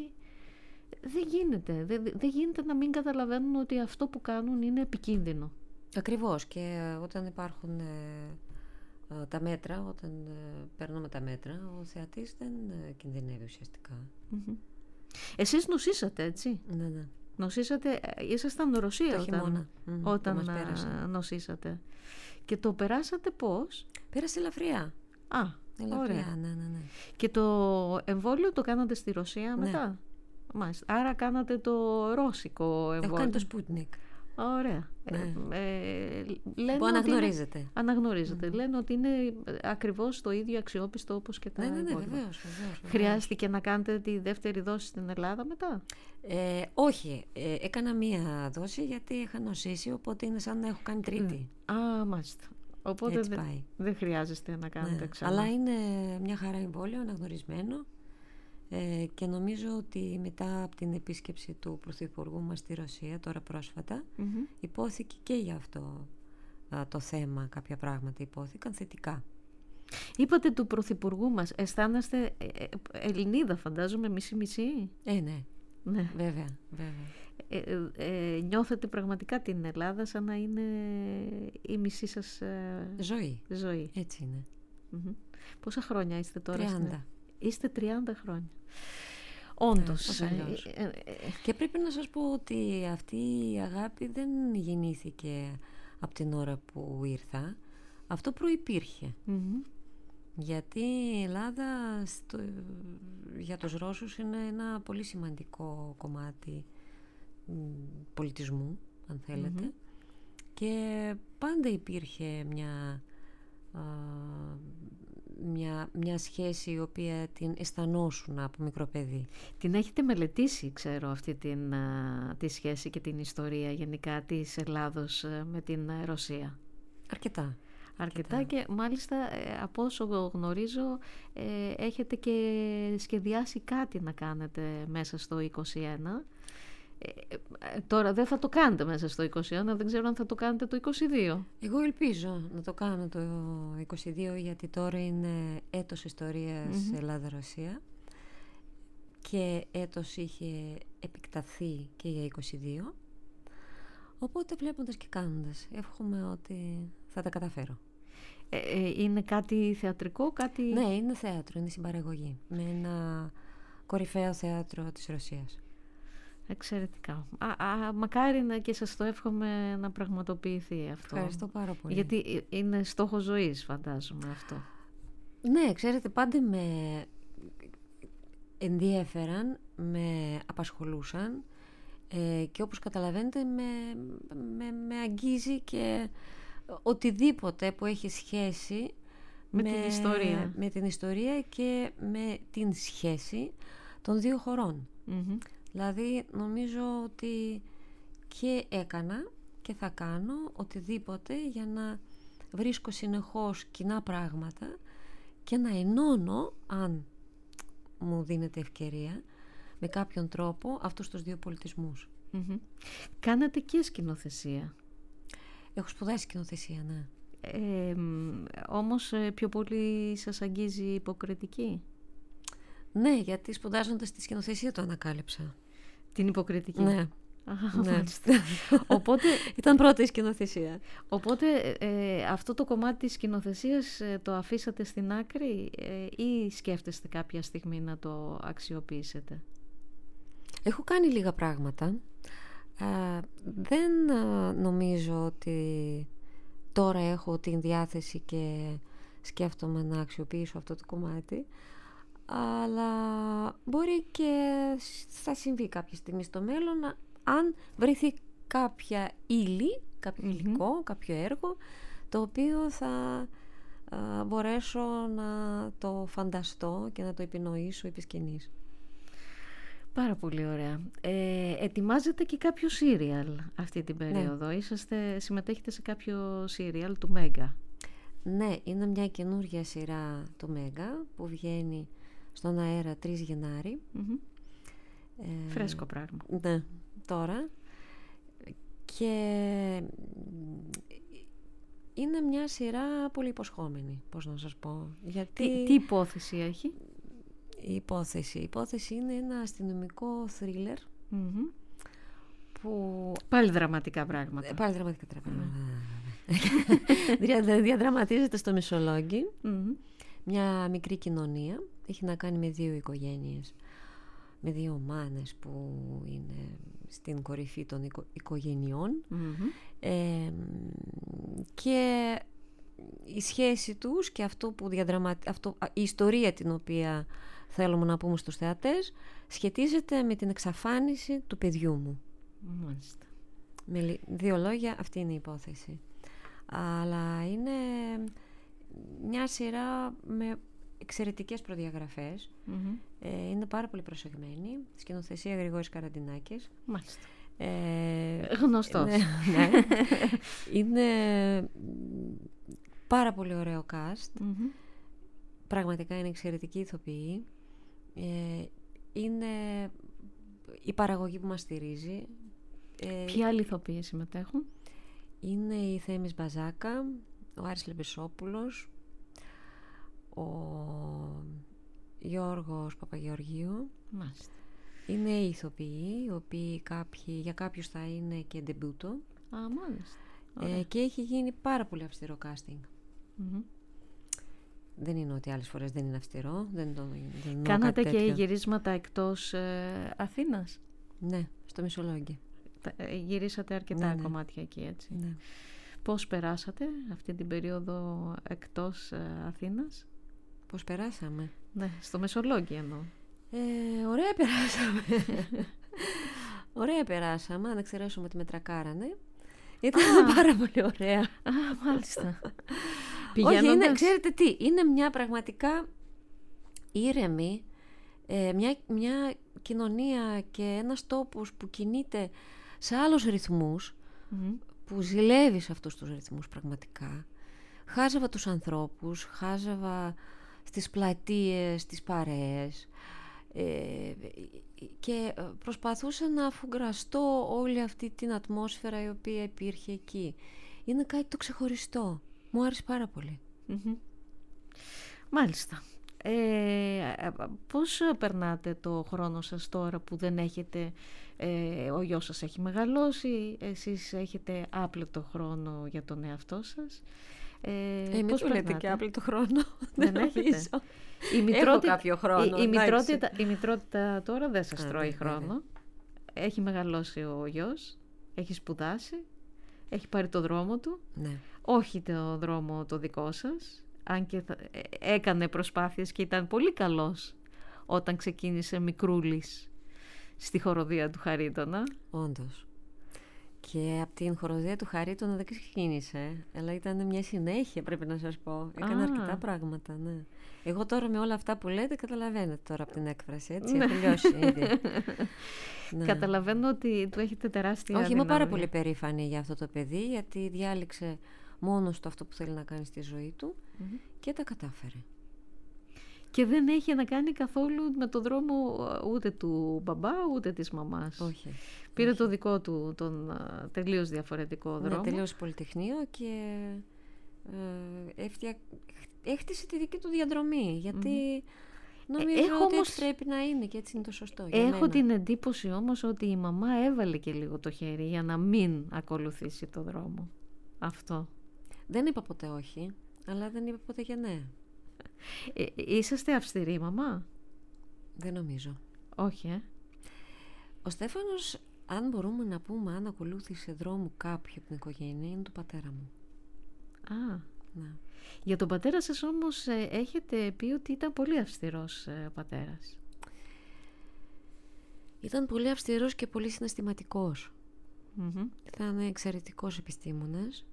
S2: δεν γίνεται να μην καταλαβαίνουν ότι αυτό που κάνουν είναι επικίνδυνο.
S3: Ακριβώς, και όταν υπάρχουν τα μέτρα, όταν παίρνουμε τα μέτρα, ο θεατής δεν κινδυνεύει ουσιαστικά.
S2: Εσείς νοσήσατε, έτσι?
S3: Ναι.
S2: Νοσήσατε, ήσασταν Ρωσία όταν νοσήσατε. Και το περάσατε πώς?
S3: Πέρασε ελαφριά.
S2: Ωραία.
S3: Ναι.
S2: Και το εμβόλιο το κάνατε στη Ρωσία μετά? Μάλιστα. Άρα κάνατε το ρώσικο εμβόλιο.
S3: Έχω κάνει το Sputnik.
S2: Ωραία. Λένε
S3: που αναγνωρίζεται.
S2: Αναγνωρίζεται. Λένε ότι είναι ακριβώς το ίδιο αξιόπιστο όπως και τα εμβόλια.
S3: Ναι, βεβαίως.
S2: Χρειάστηκε να κάνετε τη δεύτερη δόση στην Ελλάδα μετά?
S3: Όχι. Έκανα μία δόση γιατί είχα νοσήσει, οπότε είναι σαν να έχω κάνει τρίτη.
S2: Μάλιστα. Οπότε δεν χρειάζεστε να κάνετε ξανά.
S3: Αλλά είναι μια χαρά εμβόλιο, αναγνωρισμένο. Και νομίζω ότι μετά από την επίσκεψη του Πρωθυπουργού μας στη Ρωσία, τώρα πρόσφατα, υπόθηκε και για αυτό το θέμα, κάποια πράγματα υπόθηκαν θετικά.
S2: Είπατε του Πρωθυπουργού μας, αισθάνεστε Ελληνίδα, φαντάζομαι, μισή-μισή?
S3: Ναι, βέβαια.
S2: Νιώθετε πραγματικά την Ελλάδα σαν να είναι η μισή σας ζωή.
S3: Έτσι είναι.
S2: Πόσα χρόνια είστε τώρα?
S3: 30.
S2: Είστε 30 χρόνια. Όντως.
S3: Και πρέπει να σας πω ότι αυτή η αγάπη δεν γεννήθηκε από την ώρα που ήρθα. Αυτό προϋπήρχε. Γιατί η Ελλάδα για τους Ρώσους είναι ένα πολύ σημαντικό κομμάτι πολιτισμού, αν θέλετε. Και πάντα υπήρχε μια σχέση η οποία την αισθανόσουν από μικρό παιδί. Την
S2: έχετε μελετήσει, ξέρω, αυτή τη σχέση και την ιστορία γενικά της Ελλάδος με την Ρωσία? Αρκετά, και μάλιστα από όσο γνωρίζω έχετε και σχεδιάσει κάτι να κάνετε μέσα στο 21. Τώρα δεν θα το κάνετε μέσα στο 21, δεν ξέρω αν θα το κάνετε το 22.
S3: Εγώ ελπίζω να το κάνω το 22, γιατί τώρα είναι έτος ιστορίας Ελλάδα-Ρωσία και έτος είχε επεκταθεί και για 22, οπότε βλέποντας και κάνοντας εύχομαι ότι θα τα καταφέρω.
S2: Είναι κάτι θεατρικό, κάτι?
S3: Ναι, είναι θέατρο, είναι συμπαραγωγή με ένα κορυφαίο θέατρο της Ρωσίας.
S2: Εξαιρετικά. Μακάρι και σας το εύχομαι να πραγματοποιηθεί αυτό.
S3: Ευχαριστώ πάρα πολύ.
S2: Γιατί είναι στόχος ζωής, φαντάζομαι, αυτό.
S3: Ναι, ξέρετε, πάντα με ενδιέφεραν, με απασχολούσαν και όπως καταλαβαίνετε με αγγίζει και οτιδήποτε που έχει σχέση με την ιστορία και με την σχέση των δύο χωρών. Δηλαδή νομίζω ότι και έκανα και θα κάνω οτιδήποτε για να βρίσκω συνεχώς κοινά πράγματα και να ενώνω, αν μου δίνεται ευκαιρία, με κάποιον τρόπο αυτούς τους δύο πολιτισμούς.
S2: Κάνατε και σκηνοθεσία?
S3: Έχω σπουδάσει σκηνοθεσία, ναι.
S2: Όμως πιο πολύ σας αγγίζει η υποκριτική?
S3: Ναι, γιατί σπουδάζοντας τη σκηνοθεσία το ανακάλυψα.
S2: Την υποκριτική.
S3: Ναι.
S2: Ναι. Οπότε,
S3: ήταν πρώτη σκηνοθεσία.
S2: Οπότε αυτό το κομμάτι της σκηνοθεσίας το αφήσατε στην άκρη ή σκέφτεστε κάποια στιγμή να το αξιοποιήσετε?
S3: Έχω κάνει λίγα πράγματα. Δεν νομίζω ότι τώρα έχω την διάθεση και σκέφτομαι να αξιοποιήσω αυτό το κομμάτι, αλλά μπορεί και θα συμβεί κάποια στιγμή στο μέλλον, αν βρεθεί κάποια ύλη, κάποιο υλικό, κάποιο έργο, το οποίο θα μπορέσω να το φανταστώ και να το επινοήσω επί σκηνής.
S2: Πάρα πολύ ωραία. Ετοιμάζετε και κάποιο σύριαλ αυτή την περίοδο.
S3: Ναι.
S2: Συμμετέχετε σε κάποιο σύριαλ του Μέγκα.
S3: Ναι, είναι μια καινούργια σειρά του Μέγκα που βγαίνει στον αέρα 3 Γενάρη.
S2: Φρέσκο πράγμα.
S3: Ναι, τώρα. Και είναι μια σειρά πολύ υποσχόμενη, πώς να σας πω. Γιατί...
S2: Τι υπόθεση έχει?
S3: Η υπόθεση είναι ένα αστυνομικό θρίλερ που...
S2: Πάλι δραματικά πράγματα.
S3: Πάλι δραματικά πράγματα. Διαδραματίζεται στο Μεσολόγγι. Μια μικρή κοινωνία. Έχει να κάνει με 2 οικογένειες, με 2 μάνες που είναι στην κορυφή των οικογενειών. Και η σχέση τους και αυτό που η ιστορία την οποία θέλουμε να πούμε στους θεατές σχετίζεται με την εξαφάνιση του παιδιού μου.
S2: Μάλιστα.
S3: Με 2 λόγια, αυτή είναι η υπόθεση. Αλλά είναι μια σειρά με εξαιρετικές προδιαγραφές. Είναι πάρα πολύ προσεγμένη. Σκηνοθεσία Γρηγόρης Καραντινάκης.
S2: Μάλιστα. Γνωστός.
S3: Ναι. Είναι πάρα πολύ ωραίο cast. Πραγματικά είναι εξαιρετική ηθοποιή. Είναι η παραγωγή που μας στηρίζει.
S2: Ποιοι άλλοι ηθοποιοί συμμετέχουν?
S3: Είναι η Θέμης Μπαζάκα, ο Άρης Λεμπεσόπουλος, ο Γιώργος Παπαγεωργίου.
S2: Μάλιστα.
S3: Είναι οι ηθοποιοί, οι οποίοι για κάποιους θα είναι και ντεμπούτο.
S2: Μάλιστα.
S3: Και έχει γίνει πάρα πολύ αυστηρό casting. Δεν είναι ότι άλλες φορές δεν είναι αυστηρό.
S2: Κάνατε και γυρίσματα εκτός Αθήνας?
S3: Ναι, στο Μεσολόγγι.
S2: Γυρίσατε αρκετά κομμάτια εκεί, έτσι.
S3: Ναι.
S2: Πώς περάσατε αυτή την περίοδο εκτός Αθήνας?
S3: Πώς περάσαμε?
S2: Ναι, στο Μεσολόγγι εννοώ.
S3: Ωραία περάσαμε. Ωραία περάσαμε, αν εξαιρέσουμε ότι με τρακάρανε. Ήταν πάρα πολύ ωραία.
S2: Μάλιστα.
S3: Όχι, ξέρετε τι, είναι μια πραγματικά ήρεμη, μια κοινωνία και ένας τόπος που κινείται σε άλλους ρυθμούς, που ζηλεύει σε αυτούς τους ρυθμούς πραγματικά. Χάζευα τους ανθρώπους, χάζευα στις πλατείες, στις παρέες, και προσπαθούσα να αφουγκραστώ όλη αυτή την ατμόσφαιρα η οποία υπήρχε εκεί. Είναι κάτι το ξεχωριστό. Μου άρεσε πάρα πολύ.
S2: Μάλιστα. Πώς περνάτε το χρόνο σας τώρα που δεν έχετε, ο γιος σας έχει μεγαλώσει, εσείς έχετε άπλετο χρόνο για τον εαυτό σας?
S3: Πώς λέτε και άπλετο χρόνο?
S2: Δεν έχετε?
S3: Έχω κάποιο χρόνο.
S2: Η μητρότητα τώρα δεν σας τρώει χρόνο. Έχει μεγαλώσει ο γιος, έχει σπουδάσει, έχει πάρει το δρόμο του.
S3: Ναι.
S2: Όχι το δρόμο το δικό σας, αν και έκανε προσπάθειες και ήταν πολύ καλός όταν ξεκίνησε μικρούλης στη χοροδία του Χαρίτωνα.
S3: Όντως. Και από την χοροδία του Χαρίτωνα δεν ξεκίνησε, αλλά ήταν μια συνέχεια, πρέπει να σας πω. Έκανε αρκετά πράγματα, ναι. Εγώ τώρα με όλα αυτά που λέτε καταλαβαίνετε τώρα από την έκφραση, έτσι, έχω λιώσει ήδη.
S2: Ναι. Καταλαβαίνω ότι του έχετε τεράστια
S3: δύναμη. Είμαι πάρα πολύ περήφανη για αυτό το παιδί, γιατί διάλεξε μόνος του αυτό που θέλει να κάνει στη ζωή του και τα κατάφερε.
S2: Και δεν έχει να κάνει καθόλου με το δρόμο ούτε του μπαμπά ούτε της μαμάς.
S3: Όχι.
S2: Πήρε το δικό του, τον τελείως διαφορετικό δρόμο.
S3: Ναι, τελείωσε πολυτεχνείο και έχτισε τη δική του διαδρομή. Γιατί Νομίζω ότι έτσι πρέπει να είναι και έτσι είναι το σωστό.
S2: Έχω την εντύπωση όμως ότι η μαμά έβαλε και λίγο το χέρι για να μην ακολουθήσει το δρόμο. Αυτό.
S3: Δεν είπα ποτέ όχι, αλλά δεν είπα ποτέ και ναι.
S2: Είσαστε αυστηροί, μαμά?
S3: Δεν νομίζω.
S2: Όχι,
S3: Ο Στέφανος, αν μπορούμε να πούμε, αν ακολούθησε δρόμο κάποιο από την οικογένεια, είναι του πατέρα μου.
S2: Α,
S3: Ναι.
S2: για τον πατέρα σας όμως έχετε πει ότι ήταν πολύ αυστηρός πατέρας.
S3: Ήταν πολύ αυστηρός και πολύ συναισθηματικός.
S2: Mm-hmm.
S3: Ήταν εξαιρετικός επιστήμονας.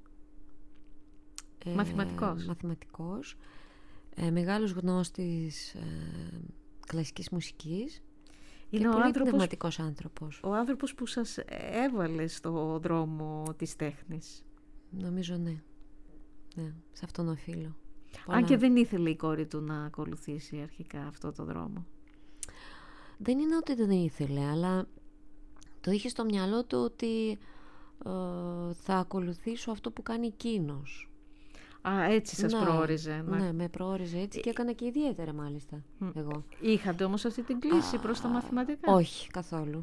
S3: Μαθηματικός. Μεγάλος γνώστης κλασικής μουσικής.
S2: Είναι
S3: και
S2: ο
S3: πολύ πνευματικός άνθρωπος.
S2: Ο άνθρωπος που σας έβαλε στο δρόμο της τέχνης.
S3: Νομίζω ναι. Ναι, σε αυτόν οφείλω.
S2: Αν και δεν ήθελε η κόρη του να ακολουθήσει αρχικά αυτό το δρόμο.
S3: Δεν είναι ότι δεν ήθελε, αλλά το είχε στο μυαλό του ότι θα ακολουθήσω αυτό που κάνει εκείνος.
S2: Α, έτσι σας προόριζε.
S3: Ναι, με προόριζε έτσι και έκανα και ιδιαίτερα μάλιστα εγώ.
S2: Είχατε όμως αυτή την κλίση προς τα μαθηματικά?
S3: Όχι, καθόλου.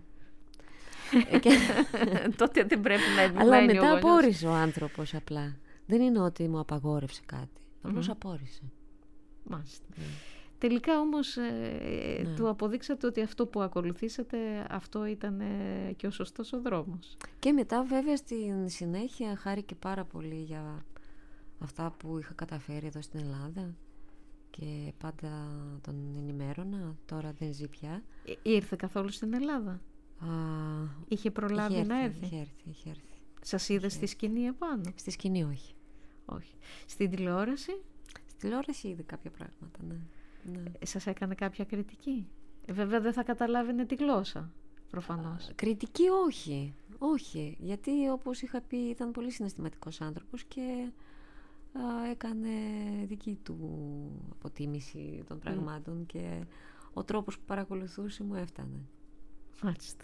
S2: Τότε δεν πρέπει να επιμένει.
S3: Αλλά μετά απόρρισε ο άνθρωπος απλά. Δεν είναι ότι μου απαγόρευσε κάτι. Απλώς απόρρισε.
S2: Μάλιστα. Τελικά όμως του αποδείξατε ότι αυτό που ακολουθήσατε, αυτό ήταν και ο σωστός ο δρόμος.
S3: Και μετά βέβαια στην συνέχεια χάρηκε πάρα πολύ για αυτά που είχα καταφέρει εδώ στην Ελλάδα και πάντα τον ενημέρωνα. Τώρα δεν ζει πια.
S2: Ήρθε καθόλου στην Ελλάδα? Είχε προλάβει να έρθει?
S3: Είχε έρθει.
S2: Σας είδε στη σκηνή επάνω?
S3: Στη σκηνή όχι.
S2: Στην τηλεόραση?
S3: Στη τηλεόραση είδε κάποια πράγματα, ναι.
S2: Σας έκανε κάποια κριτική? Βέβαια δεν θα καταλάβαινε τη γλώσσα, προφανώς.
S3: Κριτική όχι, γιατί όπως είχα πει ήταν πολύ συναισθηματικός άνθρωπος και έκανε δική του αποτίμηση των πραγμάτων και ο τρόπος που παρακολουθούσε μου έφτανε.
S2: Μάλιστα.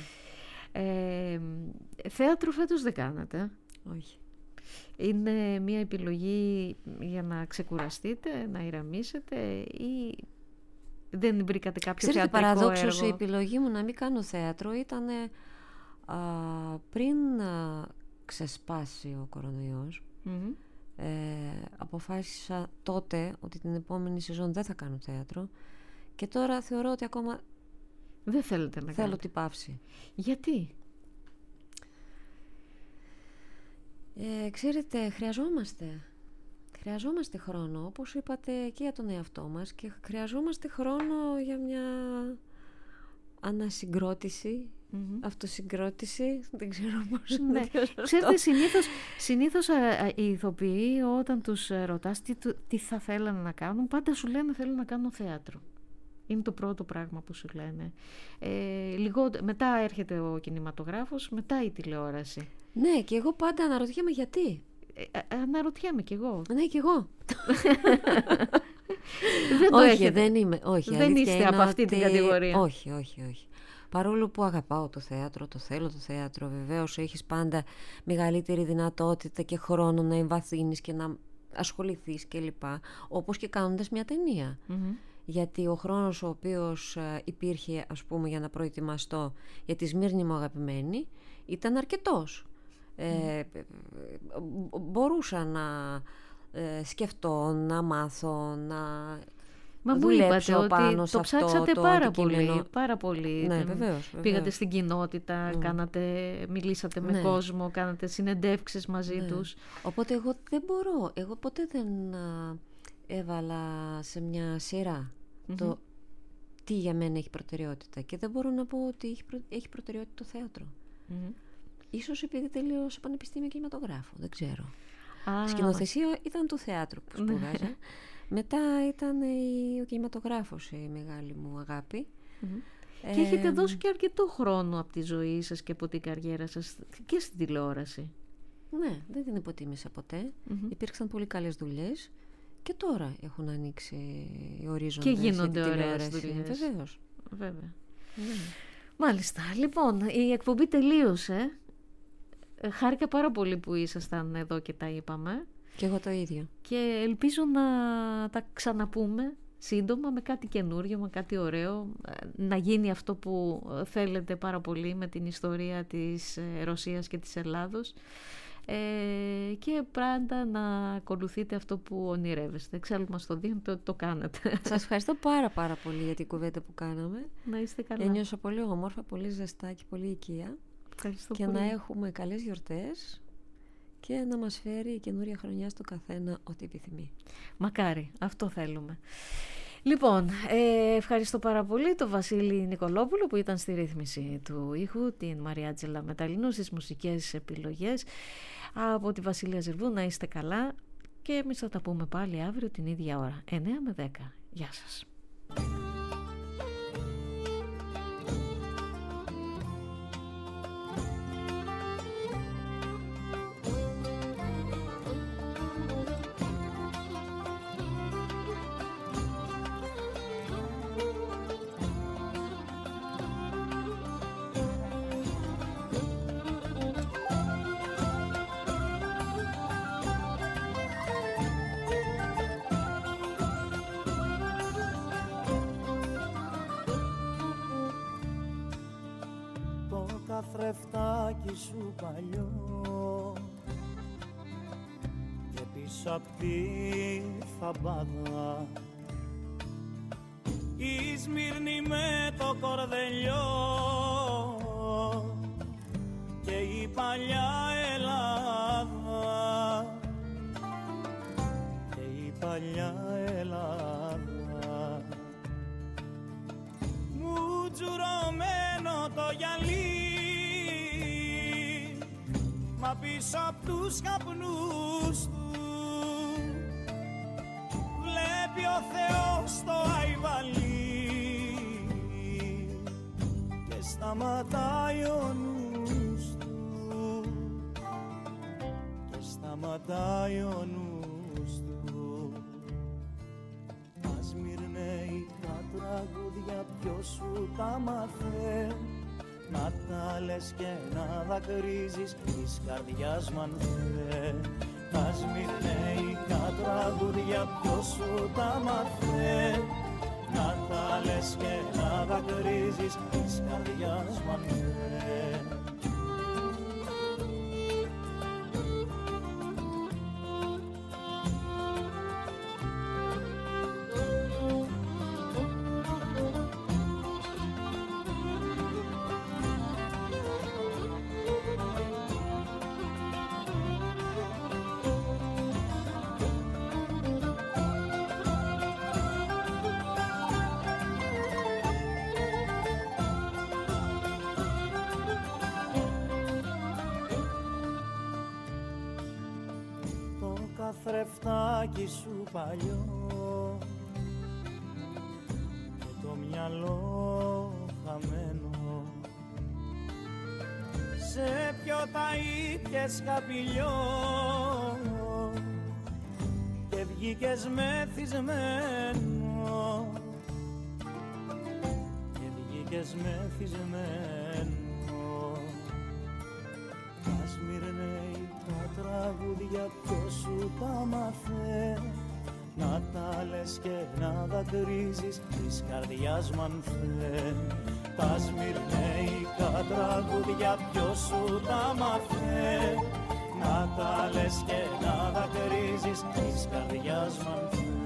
S2: Θέατρο φέτος δεν κάνατε?
S3: Όχι.
S2: Είναι μια επιλογή για να ξεκουραστείτε, να ηρεμήσετε ή δεν βρήκατε κάποιο θεατρικό έργο?
S3: Παραδόξως η επιλογή μου να μην κάνω θέατρο ήταν πριν ξεσπάσει ο κορονοϊός. Αποφάσισα τότε ότι την επόμενη σεζόν δεν θα κάνω θέατρο και τώρα θεωρώ ότι ακόμα
S2: δεν θέλετε να
S3: θέλω την παύση.
S2: Γιατί?
S3: Ξέρετε, χρειαζόμαστε χρόνο, όπως είπατε, και για τον εαυτό μας και χρειαζόμαστε χρόνο για μια ανασυγκρότηση, αυτοσυγκρότηση, δεν ξέρω πώς είναι.
S2: Ξέρετε, συνήθως οι ηθοποιοί όταν τους ρωτάς τι θα θέλανε να κάνουν, πάντα σου λένε θέλω να κάνω θέατρο. Είναι το πρώτο πράγμα που σου λένε. Μετά έρχεται ο κινηματογράφος, μετά η τηλεόραση.
S3: Ναι, και εγώ πάντα αναρωτιέμαι γιατί.
S2: Αναρωτιέμαι κι εγώ.
S3: Ναι, κι εγώ.
S2: Δεν το έχετε.
S3: Δεν είμαι. Όχι,
S2: δεν είστε από αυτή την κατηγορία.
S3: Όχι. Παρόλο που αγαπάω το θέατρο, το θέλω το θέατρο, βεβαίως έχεις πάντα μεγαλύτερη δυνατότητα και χρόνο να εμβαθύνεις και να ασχοληθείς κλπ. Όπως και κάνοντας μια ταινία. Γιατί ο χρόνος ο οποίος υπήρχε, ας πούμε, για να προετοιμαστώ για τη Σμύρνη μου αγαπημένη ήταν αρκετός. Μπορούσα να σκεφτώ, να μάθω, να δουλέψω πάνω σε αυτό.
S2: Το ψάξατε πάρα πολύ.
S3: Ναι, βεβαίως.
S2: Πήγατε στην κοινότητα, μιλήσατε με κόσμο, κάνατε συνεντεύξεις μαζί τους.
S3: Οπότε εγώ δεν μπορώ. Εγώ ποτέ δεν έβαλα σε μια σειρά το τι για μένα έχει προτεραιότητα και δεν μπορώ να πω ότι έχει προτεραιότητα το θέατρο. Ίσως επειδή τελείωσα πανεπιστήμιο κινηματογράφου, δεν ξέρω. Σκηνοθεσία ήταν του θέατρου που σπούδαζα. Μετά ήταν ο κινηματογράφος η μεγάλη μου αγάπη.
S2: Και έχετε δώσει και αρκετό χρόνο από τη ζωή σας και από την καριέρα σας και στην τηλεόραση.
S3: Ναι, δεν την υποτίμησα ποτέ. Υπήρξαν πολύ καλές δουλειές και τώρα έχουν ανοίξει οι ορίζοντες.
S2: Και γίνονται ωραίες δουλειές.
S3: Βεβαίως.
S2: Βέβαια. Μάλιστα. Λοιπόν, η εκπομπή τελείωσε. Χάρηκα πάρα πολύ που ήσασταν εδώ και τα είπαμε.
S3: Και εγώ το ίδιο.
S2: Και ελπίζω να τα ξαναπούμε σύντομα με κάτι καινούριο, με κάτι ωραίο, να γίνει αυτό που θέλετε πάρα πολύ με την ιστορία της Ρωσίας και της Ελλάδος, και πάντα να ακολουθείτε αυτό που ονειρεύεστε. Εξάλλου μας το δίνετε ότι το κάνετε.
S3: Σας ευχαριστώ πάρα πολύ για την κουβέντα που κάναμε.
S2: Να είστε καλά.
S3: Ένιωσα πολύ όμορφα, πολύ ζεστά και πολύ οικία.
S2: Ευχαριστώ
S3: και
S2: πολύ.
S3: Να έχουμε καλές γιορτές και να μας φέρει η καινούρια χρονιά στο καθένα ό,τι επιθυμεί.
S2: Μακάρι, αυτό θέλουμε. Λοιπόν, ευχαριστώ πάρα πολύ τον Βασίλη Νικολόπουλο που ήταν στη ρύθμιση του ήχου, την Μαριάτζελα Μεταλλινού στις μουσικές επιλογές. Από τη Βασιλεία Ζερβού να είστε καλά και εμείς θα τα πούμε πάλι αύριο την ίδια ώρα, 9 με 10. Γεια σας.
S4: Καθρεφτάκι σου παλιό και πίσω απ' τη φαμπάδα η Σμύρνη με το κορδελιό και η παλιά Ελλάδα και η παλιά Ελλάδα μου τζουρωμένο το γυαλί μα πίσω απ' τους καπνούς του βλέπει ο Θεός το αϊβαλί και σταματάει ο νους του και σταματάει ο νους του. Ας μυρνέικα τραγούδια ποιος σου τα μάθε να τα λες και να δακρύζεις της καρδιάς μ' αν θε. Τα σμυρνέικα τραγούδια ποιος σου τα μάθε να τα λες και να δακρύζεις της καρδιάς μ' αν θε. Καθρεφτάκι σου παλιό και το μυαλό χαμένο σε ποιο τα ήπιες καπηλιό και βγήκες μεθυσμένο και βγήκες μεθυσμένο. Ας μυρνέικα τραγούδια ποιος σου τα μάθε να τα λες και να δακρύζεις της καρδιάς μ' αν θε. Τα σμυρνέικα τραγούδια ποιος σου τα μάθε να τα λες και να δακρύζεις της καρδιάς μ' αν θε.